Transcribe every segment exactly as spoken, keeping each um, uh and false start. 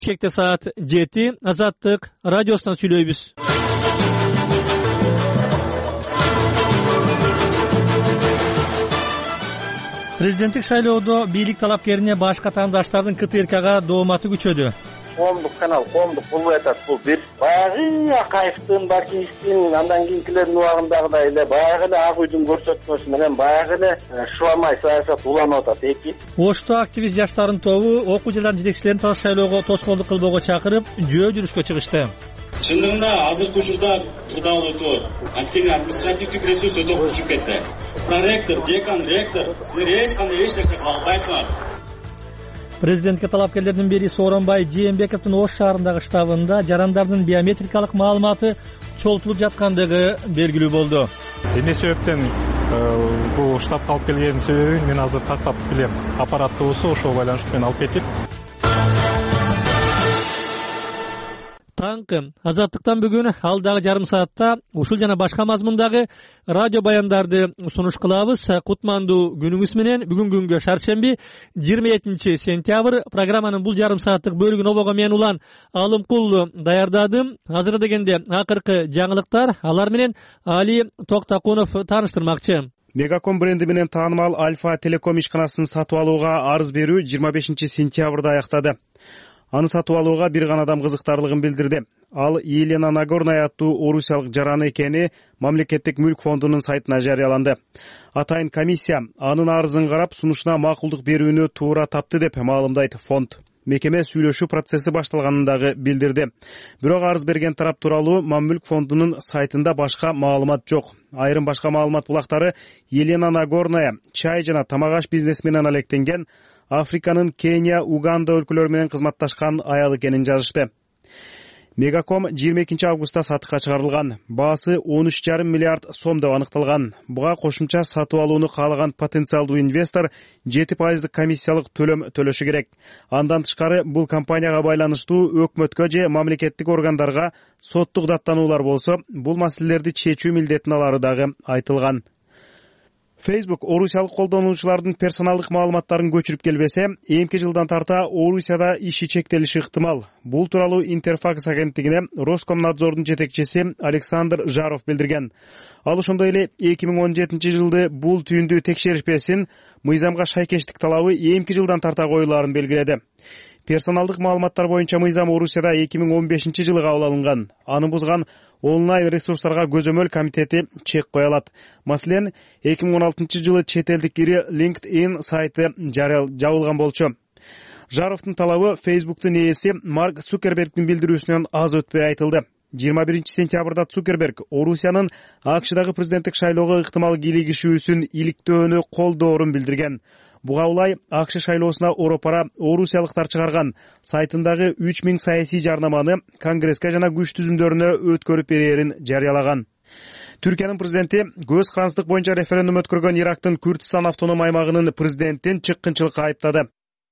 Çekte saat жети. Azatlık Radyosu'ndan söylüyoruz. Президенттик шайлоодо бийлик талапкерине башка тандашдардын КТРКга дооматы күчөдү. Коомдук канал, коомдук болбой атат. Бул бир баягы Акаевдин, Бакиевдин, андан кийинкилердин убагындагыдай эле баягы эле ак үйдүн көрсөтмөсү менен баягы эле шубамай саясат уланып атат. Эки. Ошто активист жаштардын тобу окуу жайлардын жетекчилерин таза шайлоого тоскоолдук кылбоого чакырып, жөө жүрүшкө чыгышты. Чындыгында азыркы учурда кырдаал өтүп, анткени административдик ресурс өтө күчүп кетти. Проректор, декан, ректор, силер эч кандай эч нерсе кыла албайсыңар. Президентке талапкерлердин бири Сооронбай Жээнбековдун Ош шаарындагы штабында жарандардын биометрикалык маалыматы чогултулуп жаткандыгы белгилүү болду. Эмне себептен бул штабка алып келгенин себебин мен азыр тактап билем. Аппараттуусу ошого байланыштуу менен алып кетип. Таңкы Азаттыктан бүгүн алдагы жарым саатта ушул жана башка мазмундагы радио баяндарды сунуш кылабыз. Кутмандуу күнүңүз менен бүгүн күнгө шаршемби жыйырма экинчи сентябрь программанын бул жарым сааттык бөлүгүн обого мен улан Алымкул даярдадым. Азыр дегенде акыркы жаңылыктар, алар менен Али Токтакунов тааныштырмакчы. Мегаком бренди менен таанымал Альфа Телеком ишканасын сатып алууга арыз берүү жыйырма бешинчи сентябрда аяктады. Аны сатып алууга бир гана адам кызыктарлыгын билдирди. Ал Елена Нагорная аттуу орусиялык жараны экени Мамлекеттик мүлк фондунун сайтына жарыяланды. Атайын комиссия анын арызын карап сунушуна макулдук берүүнү туура тапты деп маалымдайт фонд. Мекеме сүйлөшүү процесси башталганын дагы билдирди. Бирок арыз берген тарап тууралуу Маммүлк фондунун сайтында башка маалымат жок. Айрым башка маалымат булактары Елена Нагорная чай жана тамак аш бизнесинен алектенген Африканын Кения, Уганда өлкөлөрү менен кызматташкан аял экенин жазышты. Мегаком жыйырма экинчи августта сатыкка чыгарылган. Баасы он үч жарым миллиард сом деп аныкталган. Буга кошумча сатып алууну каалаган потенциалдуу инвестор жети пайыздык комиссиялык төлөм төлөшү керек. Андан тышкары бул компанияга байланыштуу өкмөткө же мамлекеттик органдарга соттук даттануулар болсо, бул маселелерди чечүү милдетин алары дагы айтылган. Facebook орусиялык колдонуучулардын персоналдык маалыматтарын көчүрүп келбесе, эмки жылдан тарта Орусияда иши чектелиши ыктымал. Бул тууралуу Интерфакс агенттигине Роскомнадзордун жетекчиси Александр Жаров билдирген. Ал ошондой эле эки миң он жетинчи жылды бул түйүндү текшеришпесин, мыйзамга шайкештик талабы эмки жылдан тарта коюлаарын белгиледи. Персоналдык маалыматтар боюнча мыйзам Орусияда эки миң он бешинчи жылы кабыл алынган. Аны бузган онлайн ресурстарга көзөмөл комитети чек кое алат. Маселен, эки миң он алтынчы жылы чет элдик ири LinkedIn сайты жабылган болчу. Жаровдун талабы Facebooktун ээси Марк Цукербергдин билдирүүсүнөн аз өтпөй айтылды. жыйырма биринчи сентябрда Цукерберг Орусиянын АКШдагы президенттик шайлоого ыктымал кийлигишүүсүн иликтөөнү колдоорун билдирген. Буга улай АКШ шайлоосуна оропара орусиялыктар чыгарган сайтындагы үч миң саясий жарнаманы Конгресске жана күч түзүмдөрүнө өткөрүп берерин жарыялаган. Түркиянын президенти көз карандык боюнча референдум өткөргөн Ирактын Kürdistan автоном аймагынын президентин чыккынчылыкка айыптады.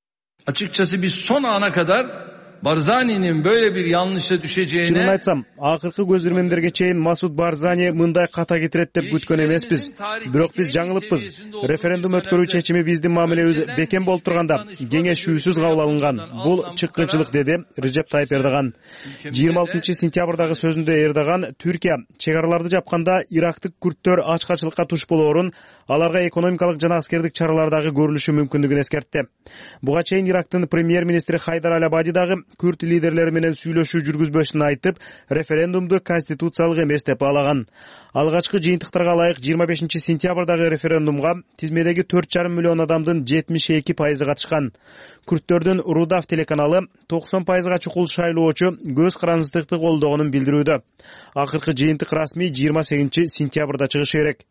Açıkçası biz son ana kadar Barzani'nin böyle bir yanlışa düşeceğine... Чынын айтсам, акыркы көз ирмемдерге чейин Масуд Барзани мындай ката кетирет деп күткөн эмеспиз. Бирок биз жаңылыппыз. Референдум өткөрүү чечими биздин мамилебиз бекем болуп турганда кеңешүүсүз кабыл алынган. Бул чыккынчылык, деди Режеп Тайып Эрдоган. жыйырма алтынчы сентябрдагы сөзүндө Эрдоган Түркия чегараларды жапканда ирактык күрттөр ачкачылыкка туш болоорун, аларга экономикалык жана аскердик чаралардагы көрүлүшү мүмкүндүгүн эскертти. Буга чейин Ирактын премьер-министри Хайдар Аль-Абади дагы күрт лидерлери менен сүйлөшүү жүргүзбөшүн айтып, референдумду конституциялык эмес деп баалаган. Алгачкы жыйынтыктарга ылайык жыйырма бешинчи сентябрдагы референдумга тизмедеги төрт жарым миллион адамдын жетимиш эки пайызы катышкан. Күрттөрдүн Рудав телеканалы токсон пайызга чукул шайлоочу көз карандыктыкты колдогонун билдирүүдө. Акыркы жыйынтык расмий жыйырма сегизинчи сентябрда чыгышы керек.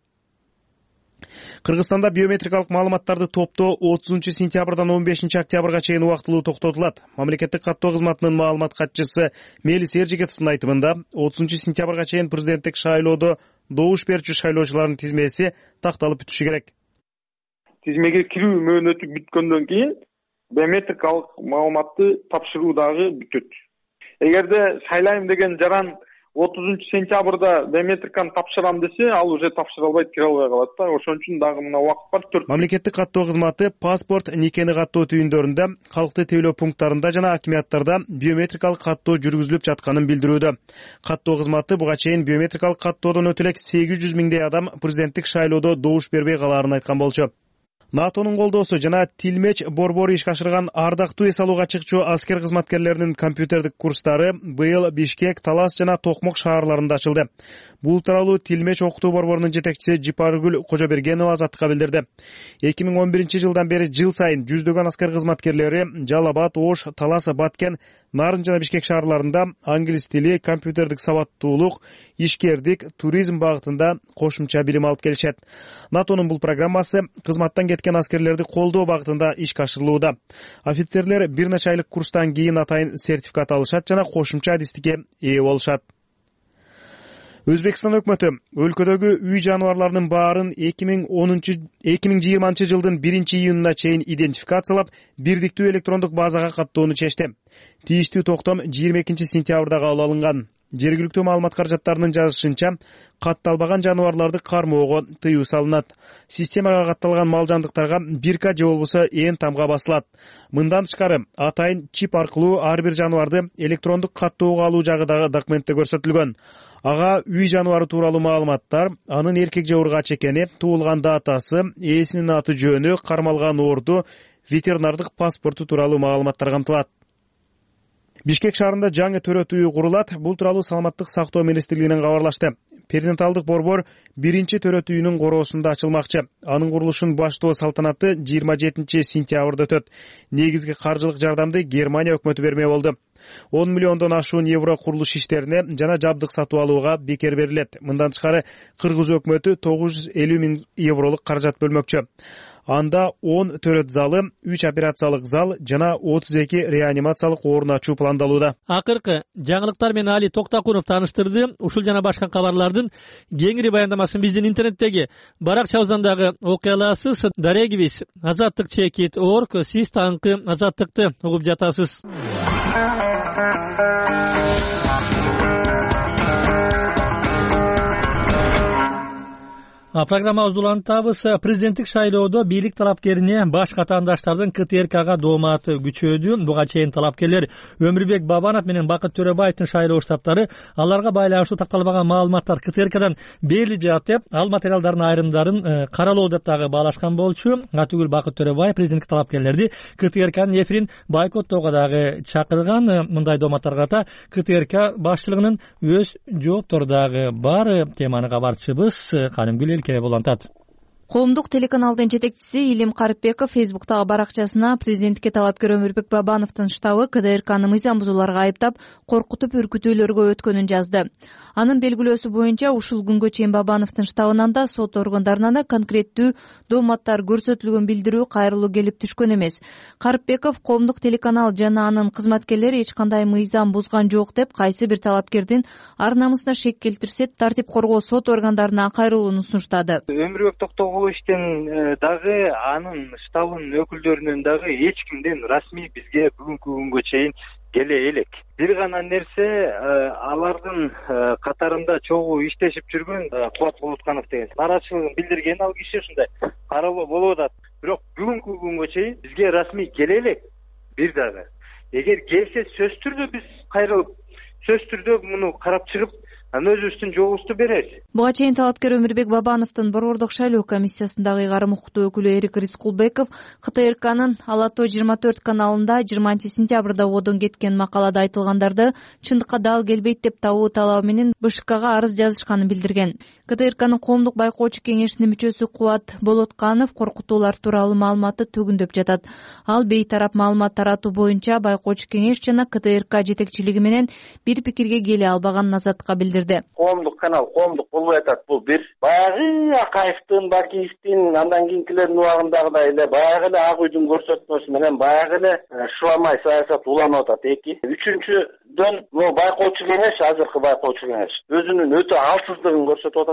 Кыргызстанда биометрикалык маалыматтарды топтоо отузунчу сентябрдан он бешинчи октябрга чейин убактылуу токтотулат. Мамлекеттик каттоо кызматынын маалымат катчысы Мелис Эржигетовдун айтымында, отузунчу сентябрга чейин президенттик шайлоодо добуш берүүчү шайлоочулардын тизмеси такталып бүтүшү керек. Тизмеге кирүү мөөнөтү бүткөндөн кийин биометрикалык маалыматты тапшыруу дагы бүтөт. Эгерде шайлайм деген жаран отузунчу сентябрда биометриканы тапшырам десе, ал уже тапшыра албайт, кире албай калат да. Ошон үчүн дагы мына убакыт бар. төрт Мамлекеттик каттоо кызматы паспорт, никени каттоо түйүндөрүндө, калкты тейлөө пункттарында жана акимияттарда биометрикалык каттоо жүргүзүлүп жатканын билдирүүдө. Каттоо кызматы буга чейин биометрикалык каттоодон өтө элек сегиз жүз миңдей адам президенттик шайлоодо добуш бербей калаарын айткан болчу. НАТОнун колдоосу жана Тилмеч борбору ишке ашырган ардактуу эс алууга чыкчу аскер кызматкерлеринин компьютердик курстары быйыл Бишкек, Талас жана Токмок шаарларында ачылды. Бул тууралуу Тилмеч окутуу борборунун жетекчиси Жипаргүл Кожобергенова Азаттыкка билдирди. эки миң он биринчи жылдан бери жыл сайын жүздөгөн аскер кызматкерлери Жалал Абад, Ош, Талас, Баткен, Нарын жана Бишкек шаарларында англис тили, компьютердик сабаттуулук, ишкердик, туризм багытында кошумча билим алып келишет. НАТОнун бул программасы кызматтан кеткен аскерлерди колдоо багытында ишке ашырылууда. Офицерлер бир нече айлык курстан кийин атайын сертификат алышат жана кошумча адистикке ээ болушат. Өзбекстан өкмөтү өлкөдөгү үй жаныбарларынын баарын эки миң жыйырманчы жылдын биринчи июнуна чейин идентификациялап, бирдиктүү электрондук базага каттоону чечти. Тийиштүү токтом жыйырма экинчи сентябрда кабыл алынган. Жергиликтүү маалымат каражаттарынын жазышынча, катталбаган жаныбарларды кармоого тыюу салынат. Системага катталган мал жандыктарга бирка же болбосо ээн тамга басылат. Мындан тышкары, атайын чип аркылуу ар бир жаныбарды электрондук каттоого алуу жагы дагы документте көрсөтүлгөн. Ага үй жаныбары тууралуу маалыматтар, анын эркек же ургач экени, туулган датасы, ээсинин аты жөнү, кармалган орду, ветеринардык паспорту тууралуу маалыматтар камтылат. Бишкек шаарында жаңы төрөт үйү курулат. Бул тууралуу Саламаттык сактоо министрлигинен кабарлашты. Перинаталдык борбор биринчи төрөт үйүнүн короосунда ачылмакчы. Анын курулушун баштоо салтанаты жыйырма жетинчи сентябрда өтөт. Негизги каржылык жардамды Германия өкмөтү бермей болду. он миллиондон ашуун евро курулуш иштерине жана жабдык сатып алууга бекер берилет. Мындан тышкары Кыргыз өкмөтү тогуз жүз элүү миң евролук каражат бөлмөкчү. Анда он төрөт залы, үч операциялык зал жана отуз эки реанимациялык орун ачуу пландалууда. Акыркы жаңылыктар менен Али Токтакунов тааныштырды. Ушул жана башка кабарлардын кеңири баяндамасын биздин интернеттеги баракчабыздан дагы окуй аласыз. Дарегибиз азаттык чекит орг, сиз таңкы азаттыкты угуп жатасыз. Программабызды улантабыз. Президенттик шайлоодо бийлик талапкерине баш катандаштардын КТРКга дооматы күчөдү. Буга чейин талапкерлер Өмүрбек Бабанов менен Бакыт Төрөбаевдин шайлоо штабтары аларга байланыштуу такталбаган маалыматтар КТРКдан берилип жатат деп, ал материалдардын айрымдарын каралоо деп дагы баалашкан болчу. Атүгүл Бакыт Төрөбаев президенттик талапкерлерди КТРКнын эфирин бойкоттоого дагы чакырган. Мындай дооматтар карата КТРК башчылыгынын өз жооптору дагы бар. Теманы кабарчыбыз Канымгүл болантат. Коомдук телеканалдын жетекчиси Илим Карыпбеков Фейсбуктагы баракчасына президентке талапкер Өмүрбек Бабановдун штабы КДРКны мыйзам бузууларга айыптап, коркутуп үркүтүүлөргө өткөнүн жазды. Анын белгилөөсү боюнча ушул күнгө чейин Бабановдун штабынан да сот органдарынан конкреттүү дооматтар көрсөтүлгөн билдирүү кайрылуу келип түшкөн эмес. Карыпбеков коомдук телеканал жана анын кызматкерлери эч кандай мыйзам бузган жок деп, кайсы бир талапкердин ар намысына шек келтирсе, тартип коргоо сот органдарына кайрылууну сунуштады. Өмүрбек Токтогуловичтен дагы анын штабынын өкүлдөрүнөн дагы эч кимден расмий бизге бүгүнкү күнгө чейин келе элек. Бир гана нерсе, алардын катарында чогуу иштешип жүргөн Кубат Болотканов деген нараачылыгын билдирген ал киши ушундай каралуу болуп атат. Бирок бүгүнкү күнгө чейин бизге расмий келе элек бир дагы. Эгер келсе сөз түрдө биз кайрылып, сөз түрдө муну карап чыгып, анын өзүбүздүн жообузду беребиз. Буга чейин талапкер Өмүрбек Бабановдун борбордук шайлоо комиссиясындагы ыйгарым укуктуу өкүлү Эрик Рискулбеков КТРКнын Алато жыйырма төрт каналында жыйырманчы сентябрда одон кеткен макалада айтылгандарды чындыкка дал келбейт деп табуу талабы менен БШКга арыз жазышканын билдирген. КТРКнын коомдук байкоочу кеңешинин мүчөсү Кубат Болотканов коркутуулар тууралуу маалыматты төгүндөп жатат. Ал бейтарап маалымат таратуу боюнча байкоочу кеңеш жана КТРК жетекчилиги менен бир пикирге келе албаганын Азаттыкка билдирди. Коомдук канал, коомдук болуп атат. Бул бир. Баягы Акаевдин, Бакиевдин, андан кийинкилердин убагындагыдай эле баягы эле ак үйдүн көрсөтмөсү менен баягы эле шуламай саясат уланып атат. Эки. Үчүнчүдөн, могу байкоочу кеңеш, азыркы байкоочу кеңеш өзүнүн өтө алсыздыгын көрсөтүп атат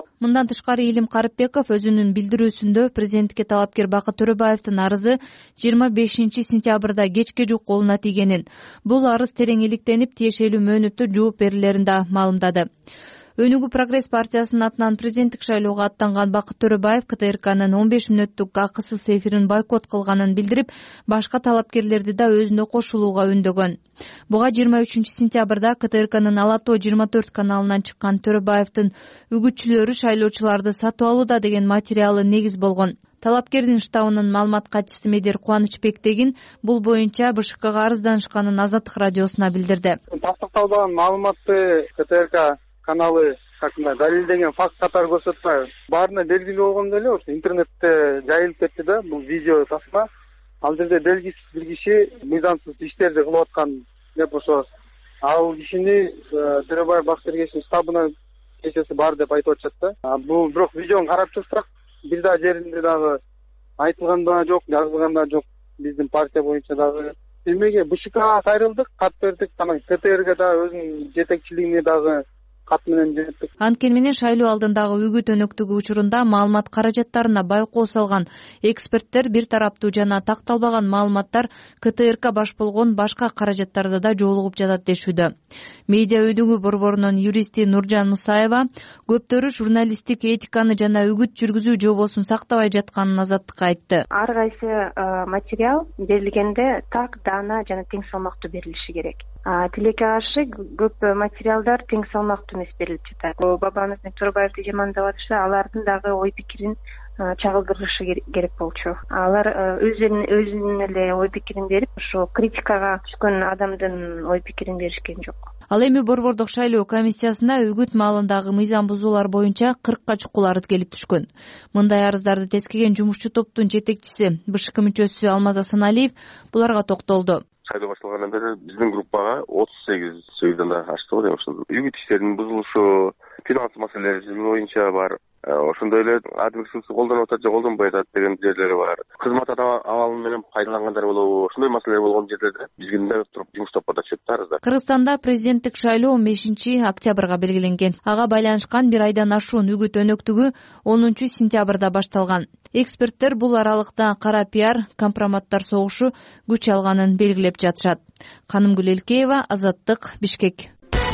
Мындан тышкары Илим Карыпбеков өзүнүн билдирүүсүндө президентке талапкер Бакыт Төрөбаевдин арызы жыйырма бешинчи сентябрда кечке жук колуна тийгенин, бул арыз терең иликтенип тиешелүү мөөнөттө жооп берилерин да маалымдады. Өнүгүү Прогресс партиясынын атынан президенттик шайлоого аттанган Бакыт Төрөбаев КТРКнын он беш мүнөттүк акысыз эфирин бойкот кылганын билдирип, башка талапкерлерди да өзүнө кошулууга үндөгөн. Буга жыйырма үчүнчү сентябрда КТРКнын Ала Тоо жыйырма төрт каналынан чыккан Төрөбаевдин үгүтчүлөрү шайлоочуларды сатып алууда деген материалы негиз болгон. Талапкердин штабынын маалымат катчысы Медер Кубанычбектегин бул боюнча БШКга арызданышканын Азаттык радиосуна билдирди. Тастыкталбаган маалыматты КТРК каналы хакында далилденген факт катары көрсөтпөй, баарына белгилүү болгондой эле ошо интернетте жайылып кетти да бул видео тасма. Ал жерде белгисиз бир киши мыйзамсыз иштерди кылып аткан деп ошо ал кишини Төрөбаев Бакытбергеновдун штабына кесеси бар деп айтып атышат да. Бул бирок видеону карап чыксак, бир да жеринде дагы айтылган да жок, жазылган да жок. Биздин партия боюнча дагы эмеге БШКга кайрылдык, кат бердик, анан КТРге да өзүнүн жетекчилигине дагы кат менен жөнөттүк. Анткени менен шайлоо алдындагы үгүт өнөктүгү учурунда маалымат каражаттарына байкоо салган эксперттер бир тараптуу жана такталбаган маалыматтар КТРК баш болгон башка каражаттарда да жолугуп жатат дешүүдө. Медиа өнүгүү борборунун юристи Нуржан Мусаева көптөрү журналисттик этиканы жана үгүт жүргүзүү жобосун сактабай жатканын Азаттыкка айтты. Ар кайсы материал берилгенде так, даана жана тең салмактуу берилиши керек. Тилекке каршы көп материалдар тең салмактуу эмес берилип жатат. Бабанов менен Төрөбаевди жамандап атышса, алардын дагы ой пикирин чагылдырышы керек болчу. Алар өзүнүн өзүнүн эле ой пикирин берип, ошо критикага түшкөн адамдын ой пикирин беришкен жок. Ал эми борбордук шайлоо комиссиясына үгүт маалындагы мыйзам бузуулар боюнча кыркка чукул арыз келип түшкөн. Мындай арыздарды тескеген жумушчу топтун жетекчиси БШК мүчөсү Алмаз Асаналиев буларга токтолду. Шайлоо башталгандан бери биздин группага отуз сегиз сөйдөн да ачты го дейм. Ошол үгүт иштеринин бузулушу, финанс маселелери боюнча бар. Ошондой эле адил ресурсу колдонуп атат же колдонбой атат деген жерлери бар. Кызмат абалы менен пайдалангандар болобу, ошондой маселелер болгон жерлерде бизге туруп жумуш топпода түшөт да арыздар. Кыргызстанда президенттик шайлоо он бешинчи октябрга белгиленген. Ага байланышкан бир айдан ашуун үгүт өнөктүгү онунчу сентябрда башталган. Эксперттер бул аралыкта кара пиар, компроматтар согушу күч алганын белгилеп жатышат. Канымгүл Элкеева, Азаттык, Бишкек.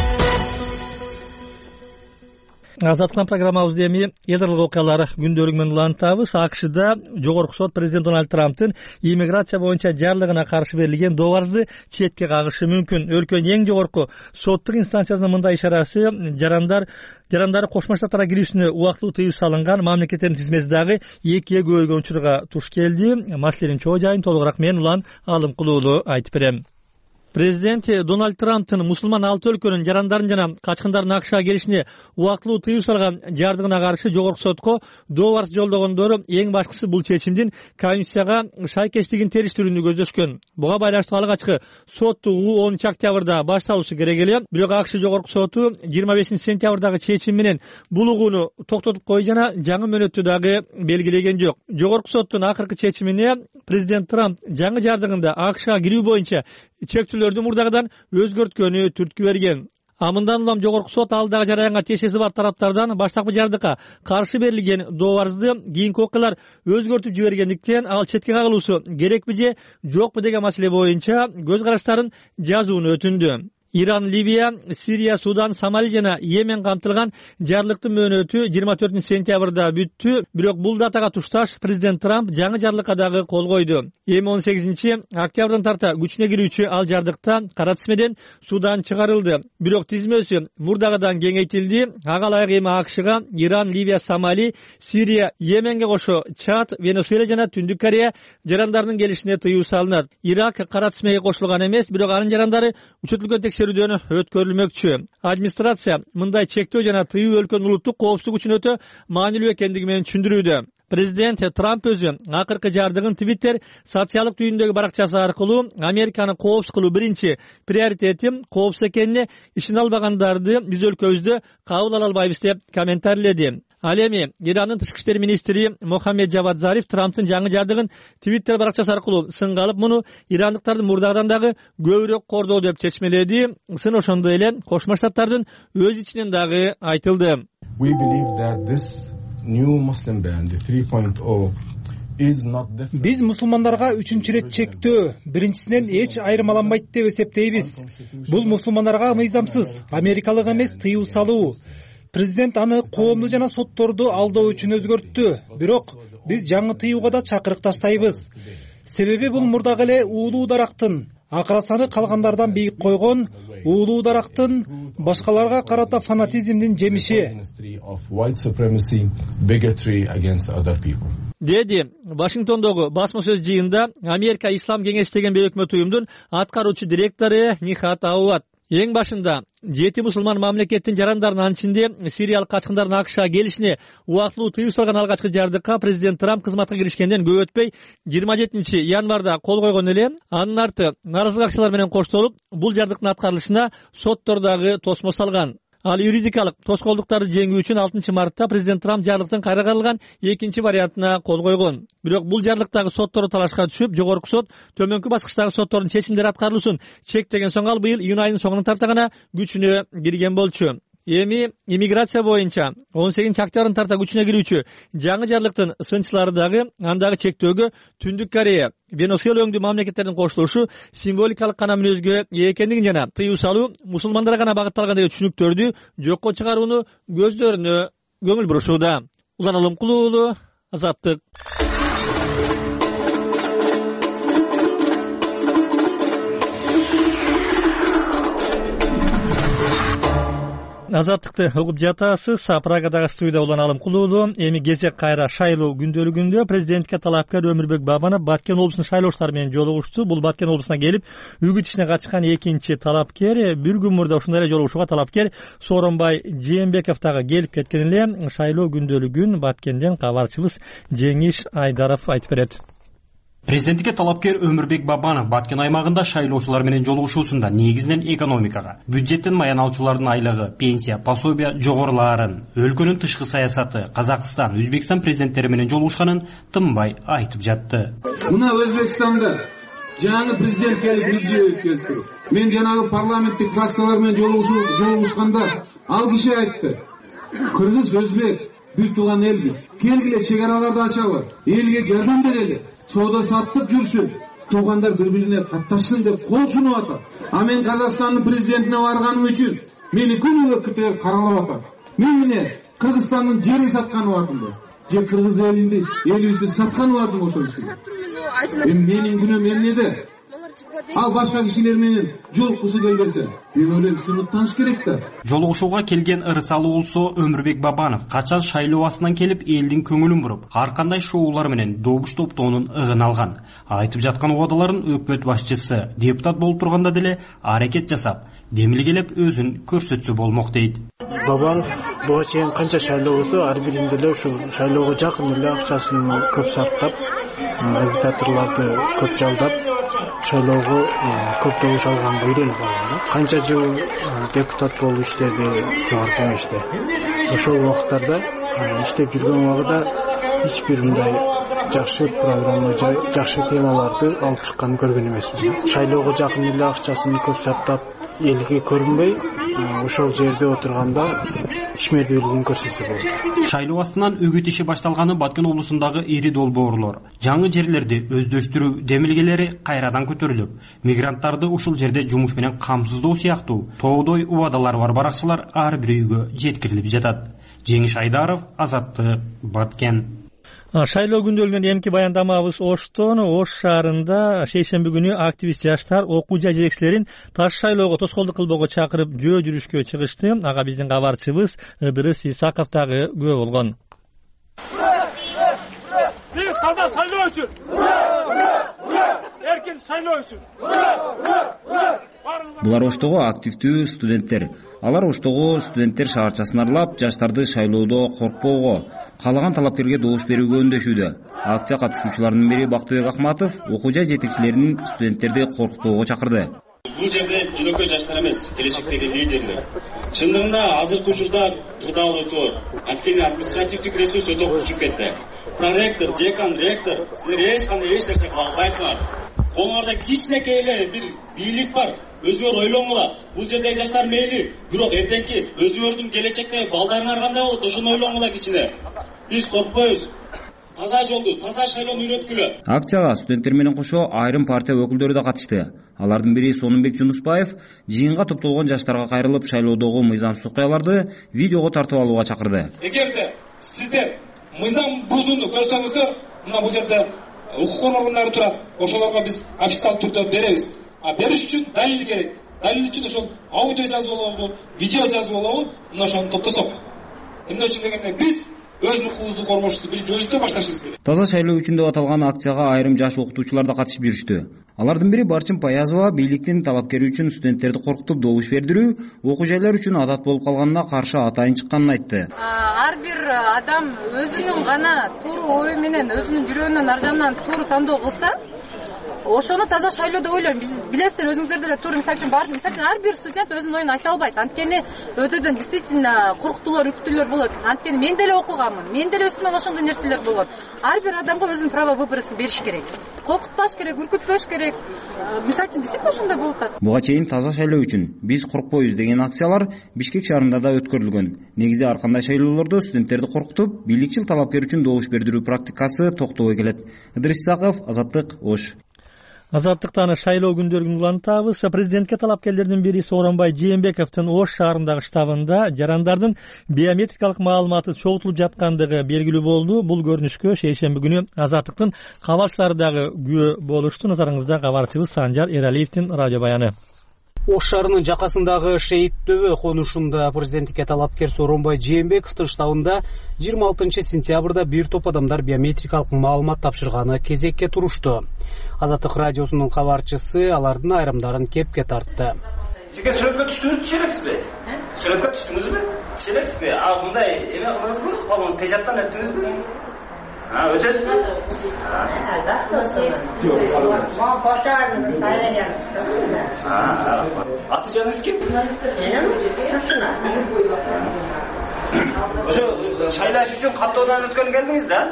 Азаттык программабызды эми элдарлык окуялар күндөлүгү менен улантабыз. АКШда жогорку сот президент Дональд Трамптын иммиграция боюнча жарлыгына каршы берилген добарызды четке кагышы мүмкүн. Өлкөнүн эң жогорку соттук инстанциясынын мындай ишарасы жарандар жарандары Кошмо Штаттарга кирүүсүнө убактылуу тыюу салынган мамлекеттердин тизмеси дагы экиге көбөйгөн учурга туш келди. Маселенин чоо жайын толугураак мен Улан Алымкулуулу айтып берем. Президент Дональд Трамптын мусулман алты өлкөнүн жарандарын жана качкындардын АКШга келишине убактылуу тыюу салган жардыгына каршы жогорку сотко добарс жолдогондору эң башкысы бул чечимдин Конституцияга шайкештигин териштирүүнү көздөшкөн. Буга байланыштуу алгачкы сотту онунчу октябрда башталышы керек эле. Бирок АКШ жогорку соту жыйырма бешинчи сентябрдагы чечим менен бул угууну токтотуп койду жана жаңы мөөнөттү дагы белгилеген жок. Жогорку соттун акыркы чечимине президент Трамп жаңы жардыгында АКШга кирүү боюнча чектүүлөрдү мурдагыдан өзгөрткөнү түрткү берген. Амындан улам жогорку сот алдагы жараянга тиешеси бар тараптардан баштапкы жардыкка каршы берилген добарызды кийинки окуялар өзгөртүп жибергендиктен ал четке кагылуусу керекпи же жокпу деген маселе боюнча көз караштарын жазууну өтүндү. Иран, Ливия, Сирия, Судан, Сомали жана Йемен камтылган жарлыктын мөөнөтү жыйырма төртүнчү сентябрда бүттү. Бирок бул датага тушташ президент Трамп жаңы жарлыкка дагы кол койду. Эми он сегизинчи октябрдан тарта күчүнө кирүүчү ал жардыкта кара тизмеден Судан чыгарылды. Бирок тизмеси мурдагыдан кеңейтилди. Ага ылайык эми АКШга Иран, Ливия, Сомали, Сирия, Йеменге кошо Чад, Венесуэла жана Түндүк Корея жарандарынын келишине тыюу салынат. Ирак кара тизмеге кошулган эмес, бирок анын жарандары учуртулган текшерүүдөн өткөрүлмөкчү. Администрация мындай чектөө жана тыюу өлкөнүн улуттук коопсуздугу үчүн өтө маанилүү экендиги менен түшүндүрүүдө. Президент Трамп өзү акыркы жардыгын Twitter социалдык түйүндөгү баракчасы аркылуу Американы коопсуз кылуу биринчи приоритетим, коопсуз экенине ишене албагандарды биз өлкөбүздө кабыл ала албайбыз деп комментарийледи. Ал эми Ирандын тышкы иштер министри Мохаммед Джавад Зариф Трамптын жаңы жардыгын Твиттер баракчасы аркылуу сынга алып, муну ирандыктардын мурдагыдан дагы көбүрөөк кордоо деп чечмеледи. Сын ошондой эле Кошмо Штаттардын өз ичинен дагы айтылды. We believe that this new Muslim ban, the three point oh, is not different. Биз мусулмандарга үчүнчү ирет чектөө биринчисинен эч айырмаланбайт деп эсептейбиз. Бул мусулмандарга мыйзамсыз, америкалык эмес тыюу салуу. Президент аны коомду жана сотторду алдоо үчүн өзгөрттү. Бирок биз жаңы тыюуга да чакырык таштайбыз. Себеби бул мурдагы эле уулуу дарактын акырасаны калгандардан бийик койгон, уулуу дарактын башкаларга карата фанатизмдин жемиши. Деди Вашингтондогу басма сөз жыйында Америка Ислам кеңеши деген өкмөт уюмдун аткаруучу директору Нихат Ауат эң башында жети мусулман мамлекеттин жарандарынын анчинде сириялык качкындардын АКШга келишине убактылуу тыюу салган алгачкы жардыкка президент Трамп кызматка киришкенден көп өтпөй жыйырма жетинчи январда кол койгон эле. Анын арты нааразылык акчалар менен коштолуп, бул жардыктын аткарылышына соттордогу тосмо салган. Ал юридикалык тоскоолдуктарды жеңүү үчүн алтынчы мартта президент Трамп жарлыктын кайра каралган экинчи вариантына кол койгон. Бирок бул жарлыктагы соттору талашка түшүп, жогорку сот төмөнкү баскычтагы соттордун чечимдери аткарылышын чектеген соң ал быйыл июнь айынын соңуна тарта гана күчүнө кирген болчу. Эми иммиграция боюнча он сегизинчи октябрын тарта күчүнө кирүүчү жаңы жарлыктын сынчылары дагы андагы чектөөгө Түндүк Корея, Венесуэла өңдүү мамлекеттердин кошулушу символикалык гана мүнөзгө экендигин жана тыюу салуу мусулмандарга гана багытталган деген түшүнүктөрдү жокко чыгарууну көздөрүнө көңүл бурушууда. Улан Алымкулуу уулу, Азаттык. Азаттыкты угуп жатасыз. Прагадагы студияда Улан Алымкулуу уулу. Эми кезек кайра шайлоо күндөлүгүндө президентке талапкер Өмүрбек Бабанов Баткен облусунун шайлоочулары менен жолугушту. Бул Баткен облусуна келип, үгүт ишине катышкан экинчи талапкер. Бир күн мурда ушундай эле жолугушууга талапкер Сооронбай Жээнбеков дагы келип кеткен эле. Шайлоо күндөлүгүн Баткенден кабарчыбыз Жеңиш Айдаров айтып берет. Президенттикке талапкер Өмүрбек Бабанов Баткен аймагында шайлоочулар менен жолугушуусунда негизинен экономикага, бюджеттен маян алуучулардын айлыгы, пенсия, пособия жогорулаарын, өлкөнүн тышкы саясаты, Казакстан, Өзбекстан президенттери менен жолугушканын тынбай айтып жатты. Мына Өзбекстанда жаңы президент келип видео өткөрүп, мен жанагы парламенттик фракциялар менен жолугушканда ал киши айтты: Кыргыз, Өзбек бир тууган элбиз. Келгиле чек-араларды ачалы, элге жардам берели. Соода саттык жүрсүн, туугандар бири-бирине катташсын деп кол сунуп атат. А мен Казакстандын президентине барганым үчүн мени күнүгө КТР каралап атат. Мен эмне Кыргызстандын жерин сатканы бардымбы? Же Кыргыз элинди элибизди сатканы бардымбы ошол үчүн? Эми менин күнөөм эмнеде? Ал башка кишилер менен жолуккусу келбесе, мен ойлойм сыныктаныш керек да. Жолугушууга келген ырысалы болсо Өмүрбек Бабанов качан шайлоо астынан келип элдин көңүлүн буруп, ар кандай шоулар менен добуш топтоонун ыгын алган. Айтып жаткан убадаларын өкмөт башчысы депутат болуп турганда деле аракет жасап, демилгелеп өзүн көрсөтсө болмок дейт. Бабанов буга чейин канча шайлоо болсо, ар биринде эле ушул шайлоого жакын эле акчасын көп сарптап, агитаторлорду көп жалдап, шайлоого көп добуш алганга үйрөнүп алган. Канча жыл депутат болуп иштеди жогорку кеңеште. Ошол убакыттарда иштеп жүргөн убагында эч бир мындай жакшы программа, жакшы темаларды алып чыкканын көргөн эмесмин. Шайлоого жакын эле акчасын көп сарптап, элге көрүнбөй, ошол жерде отурганда ишмердүүлүгүн көрсөтсө болот. Шайлоо астынан үгүт иши башталганы Баткен облусундагы ири долбоорлор, жаңы жерлерди өздөштүрүү демилгелери кайрадан көтөрүлүп, мигранттарды ушул жерде жумуш менен камсыздоо сыяктуу тоодой убадалар бар баракчылар ар бир үйгө жеткирилип жатат. Жеңиш Айдаров, Азаттык, Баткен. Шайлоо күндөлүгүнүн эмки баяндамабыз Оштон. Ош шаарында шейшемби күнү активист жаштар окуу жай жетекчилерин таш шайлоого тоскоолдук кылбоого чакырып жөө жүрүшкө чыгышты. Ага биздин кабарчыбыз Ыдырыс Исаков дагы күбө болгон. Биз таза шайлоо үчүн, эркин шайлоо үчүн. Булар Оштогу активдүү студенттер. Алар Оштогу студенттер шаарчасын аралап, жаштарды шайлоодо коркпоого, каалаган талапкерге добуш берүүгө үндөшүүдө. Акция катышуучуларынын бири Бактыбек Акматов окуу жай жетекчилеринин студенттерди коркутууга чакырды. Бул жерде жөнөкөй жаштар эмес, келечектеги лидерлер. Чындыгында азыркы учурда кырдаалдуу бар. Анткени административдик ресурс өтө күчүп кетти. Проректор, декан, ректор, силер эч кандай эч нерсе кыла албайсыңар. Колуңарда кичинекей эле бир бийлик бар. Өзүңөр ойлоңула. Бул жердеги жаштар мейли, бирок эртеңки өзүңөрдүн келечектеги балдарыңар кандай болот, ошону ойлоңула кичине. Биз коркпойбуз. Таза жолду, таза шайлоону үйрөткүлө. Акцияга студенттер менен кошо айрым партия өкүлдөрү да катышты. Алардын бири Сонунбек Жунусбаев жыйынга топтолгон жаштарга кайрылып шайлоодогу мыйзамсыз окуяларды видеого тартып алууга чакырды. Эгерде сиздер мыйзам бузууну көрсөңүздөр, мына бул жерде укук органдары турат. Ошолорго биз официалдуу түрдө беребиз. А бериш үчүн далил керек. Далил үчүн ошол аудио жазып алабы, видео жазып алабы, мына ошону топтосок. Эмне үчүн дегенде биз өз укугубузду коргоошубуз, биз өзүбүздө башташыбыз керек. Таза шайлоо үчүн деп аталган акцияга айрым жаш окутуучулар да катышып жүрүштү. Алардын бири Барчын Паязова бийликтин талапкери үчүн студенттерди коркутуп добуш бердирүү окуу жайлар үчүн адат болуп калганына каршы атайын чыкканын айтты. Ар бир адам өзүнүн гана туура ою менен, өзүнүн жүрөгүнүн ар жагынан туура тандоо кылса, ошону таза шайлоо деп ойлойм. Биз билесиздер, өзүңүздөр деле туура мисалы үчүн бардым. Мисалы үчүн ар бир студент өзүнүн оюн айта албайт. Анткени өтөдөн действительно коркутуулар, үркүтүүлөр болот. Анткени мен деле окуганмын. Мен деле үстүмөн ошондой нерселер болот. Ар бир адамга өзүнүн право выборун бериш керек. Коркутпаш керек, үркүтпөш керек. Мисалы үчүн действительно ошондой болуп атат. Буга чейин таза шайлоо үчүн биз коркпойбуз деген акциялар Бишкек шаарында да өткөрүлгөн. Негизи ар кандай шайлоолордо студенттерди коркутуп, бийликчил талапкер үчүн добуш бердирүү практикасы токтобой келет. Ыдырыс Исаков, Азаттык, Ош. Азаттыктан шайлоо күндөрүн улантабыз. Президентке талапкерлердин бири Сооронбай Жээнбековдун Ош шаарындагы штабында жарандардын биометрикалык маалыматы чогултулуп жаткандыгы белгилүү болду. Бул көрүнүшкө шейшемби күнү Азаттыктын кабарчылары дагы күбө болушту. Назарыңызда кабарчыбыз Санжар Эралиевдин радио баяны. Ош шаарынын жакасындагы Шейит Дөбө конушунда президенттикке талапкер Сооронбай Жээнбековдун штабында жыйырма алтынчы сентябрда бир топ адамдар биометрикалык маалымат тапшырганы кезекке турушту. Азаттык радиосунун кабарчысы алардын айрымдарын кепке тартты. Сизге сүрөткө түштүңүз, түшүрөсүзбү? Сүрөткө түштүңүзбү? Түшүрөсүзбү? А мындай эме кылдыңызбы? Колуңуз печаттан өттүңүзбү? А, өтөсүзбү? Аты жөнүңүз ким? Ошо шайлаш үчүн каттоодон өткөн келдиңиз да?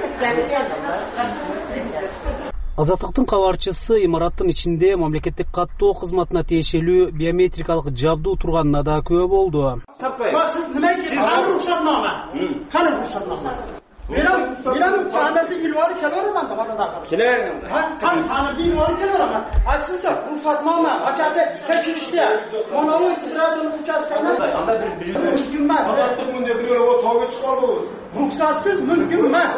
Азаттыктын кабарчысы имараттын ичинде мамлекеттик каттоо кызматына тиешелүү биометрикалык жабдуу турганына да күбө болду. Сиз неме керек? Каны рухсатнама? Каны рухсатнама? Менен менен тамирди илип алып келем анда бадагы. Келем. Кан тамирди илип алып келем. А сиздер рухсатнама, ачасы чечилиште. Монолог тиражын учасканы. Анда бир билүү эмес. Азаттык мындай бирөө тоого чыгабыз. Рухсатсыз мүмкүн эмес.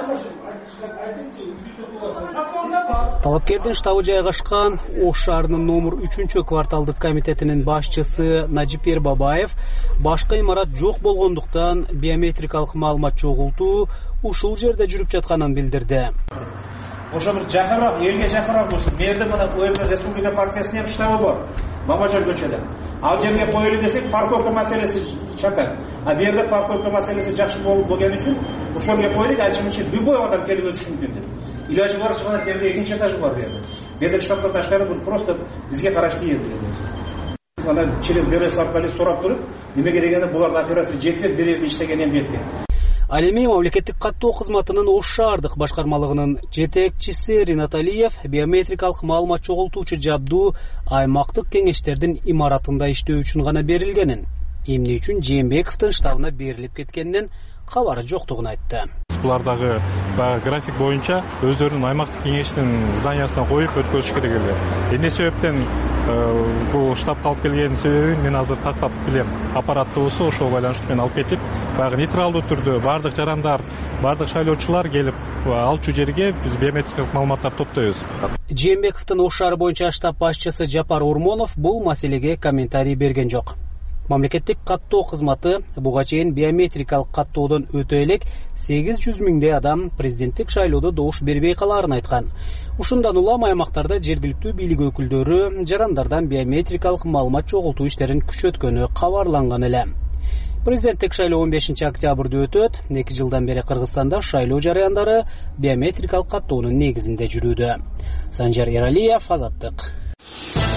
Талапкердин штабы жайгашкан Ош шаарынын номер үчүнчү кварталдык комитетинин башчысы Нажипер Бабаев башка имарат жок болгондуктан биометрикалык маалымат чогултуу ушул жерде жүрүп жатканын билдирди. Ошо бир жакыныраак, элге жакыныраак болсун. Мерде мына УР Республика партиясынын штабы бар. Мамажан көчөдө. Ал жерге коелу десек, парковка маселеси чатат. А бу жерде парковка маселеси жакшы болгон үчүн ошол жерге коелук, анча мынча любой адам келип өтүшү мүмкүн деп. Илажы бар чыгана жерде экинчи этажы бар бу. Бедер штабтан ташкары бул просто бизге караштуу жер. Ана через ГРС аркылуу сурап туруп, немеге дегенде буларда оператор жетпейт, бир жерде иштегенем жетпейт. Ал эми мамлекеттик каттоо кызматынын Ош шаардык башкармалыгынын жетекчиси Ринат Алиев биометрикалык маалымат чогултуучу жабдуу аймактык кеңештердин имаратында иштөө үчүн гана берилгенин, эмне үчүн Жээнбековдун штабына берилип кеткенинен кабары жоктугун айтты. Булардагы график боюнча өздөрүнүн аймактык кеңештин зданиясына коюп өткөрүш керек эле. Эмне себептен бул штабка алып келген себебин мен азыр тактап билем. Аппараттуусу ошого байланыштуу менен алып кетип, баягы нейтралдуу түрдө бардык жарандар, бардык шайлоочулар келип алчу жерге биз биометрикалык маалыматтарды топтойбуз. Жээнбековдун Ош шаары боюнча штаб башчысы Жапар Урмонов бул маселеге комментарий берген жок. Мамлекеттик каттоо кызматы буга чейин биометрикалык каттоодон өтө элек сегиз жүз миңдей адам президенттик шайлоодо добуш бербей калаарын айткан. Ушундан улам аймактарда жергиликтүү бийлик өкүлдөрү жарандардан биометрикалык маалымат чогултуу иштерин күчөткөнү кабарланган эле. Президенттик шайлоо он бешинчи октябрда өтөт. эки жылдан бери Кыргызстанда шайлоо жарыяндары биометрикалык каттоонун негизинде жүрүүдө. Санжар Эралиев, Азаттык.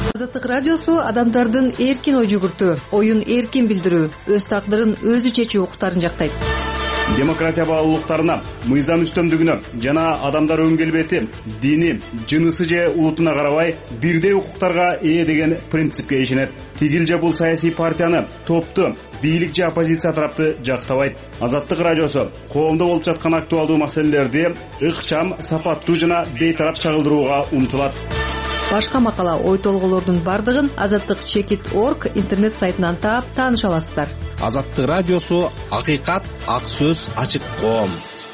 Азаттык радиосу адамдардын эркин ой жүгүртүү, оюн эркин билдирүү, өз тагдырын өзү чечүү укуктарын жактайт. Демократия баалуулуктарына, мыйзам үстөмдүгүнө жана адамдар өң келбети, дини, жынысы же улутуна карабай бирдей укуктарга ээ деген принципке ишенет. Тигил же бул саясий партияны, топту, бийлик же оппозиция тарапты жактабайт. Азаттык радиосу коомдо болуп жаткан актуалдуу маселелерди ыкчам, сапаттуу жана бейтарап чагылдырууга умтулат. Башка макала, ой толголордун бардыгын азаттык чекит точка орг интернет сайтынан таап тааныша аласыздар. Азаттык радиосу акыйкат, ак сөз, ачык коом.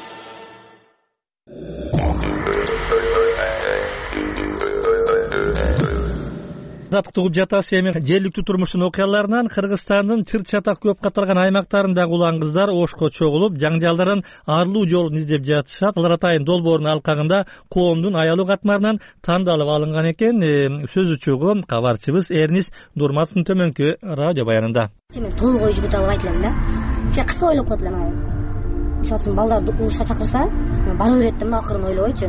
Азаттык угуп жатасыз. Эми жергиликтүү турмуштун окуяларынан Кыргызстандын чыр чатак көп каталган аймактарындагы улан кыздар ошко чогулуп, жаңжалдардан арылуу жолун издеп жатышат. Алар атайын долбоордун алкагында коомдун аялуу катмарынан тандалып алынган экен. Сөз учугу кабарчыбыз Эрнис Дурматовдун төмөнкү радио баянында. Мен толук ой жүгүртө албайт элем да. Же кыска ойлоп коет элем. Мисалы үчүн балдар урушка чакырса, бара берет да, акырын ойлобойчу.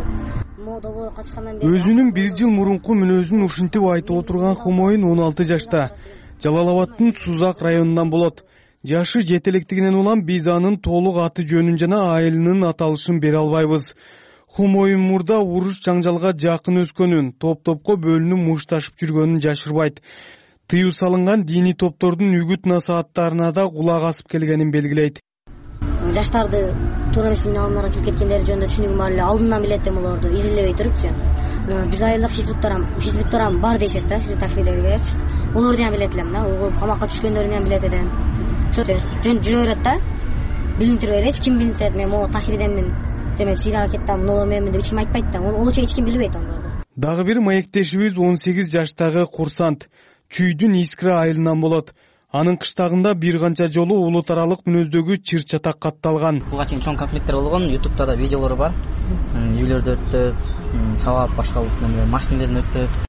Өзүнүн бир жыл мурунку мүнөзүн ушинтип айтып отурган Хумоюн он алты жашта. Жалал-Абадтын Сузак районунан болот. Жашы жетелектигинен улам биз анын толук аты жөнүн жана айылынын аталышын бере албайбыз. Хумоюн мурда уруш жаңжалга жакын өскөнүн, топ-топко бөлүнүп мушташып жүргөнүн жашырбайт. Тыюу салынган диний топтордун үгүт насааттарына да кулак асып келгенин белгилейт. Жаштарды туура эмес алымдарга кирип кеткендери жөнүндө түшүнүгүм бар эле. Алдынан билет эми олорду изилдебей турупчу. Биз айылда физбуктарам, физбуктарам бар дешет да, физбук такирдегилерчи. Олорду да билет элем да, угуп камакка түшкөндөрүн да билет элем. Ошо жөн жүрө берет да. Билинтирбей элечи, ким билинтирет, мен могу такирдеммин, же мен сирияга кеттим, нола менмин деп эч ким айтпайт да. Олочо эч ким билбейт аны. Дагы бир маектешибиз он сегиз жаштагы курсант. Чүйдүн Искра айылынан болот. Анын кыштагында бир канча жолу улут аралык мүнөздөгү чыр чатак катталган. Буга чейин чоң конфликттер болгон, ютубта да видеолору бар. Үйлөрдө өттү, сабап башка машиналерден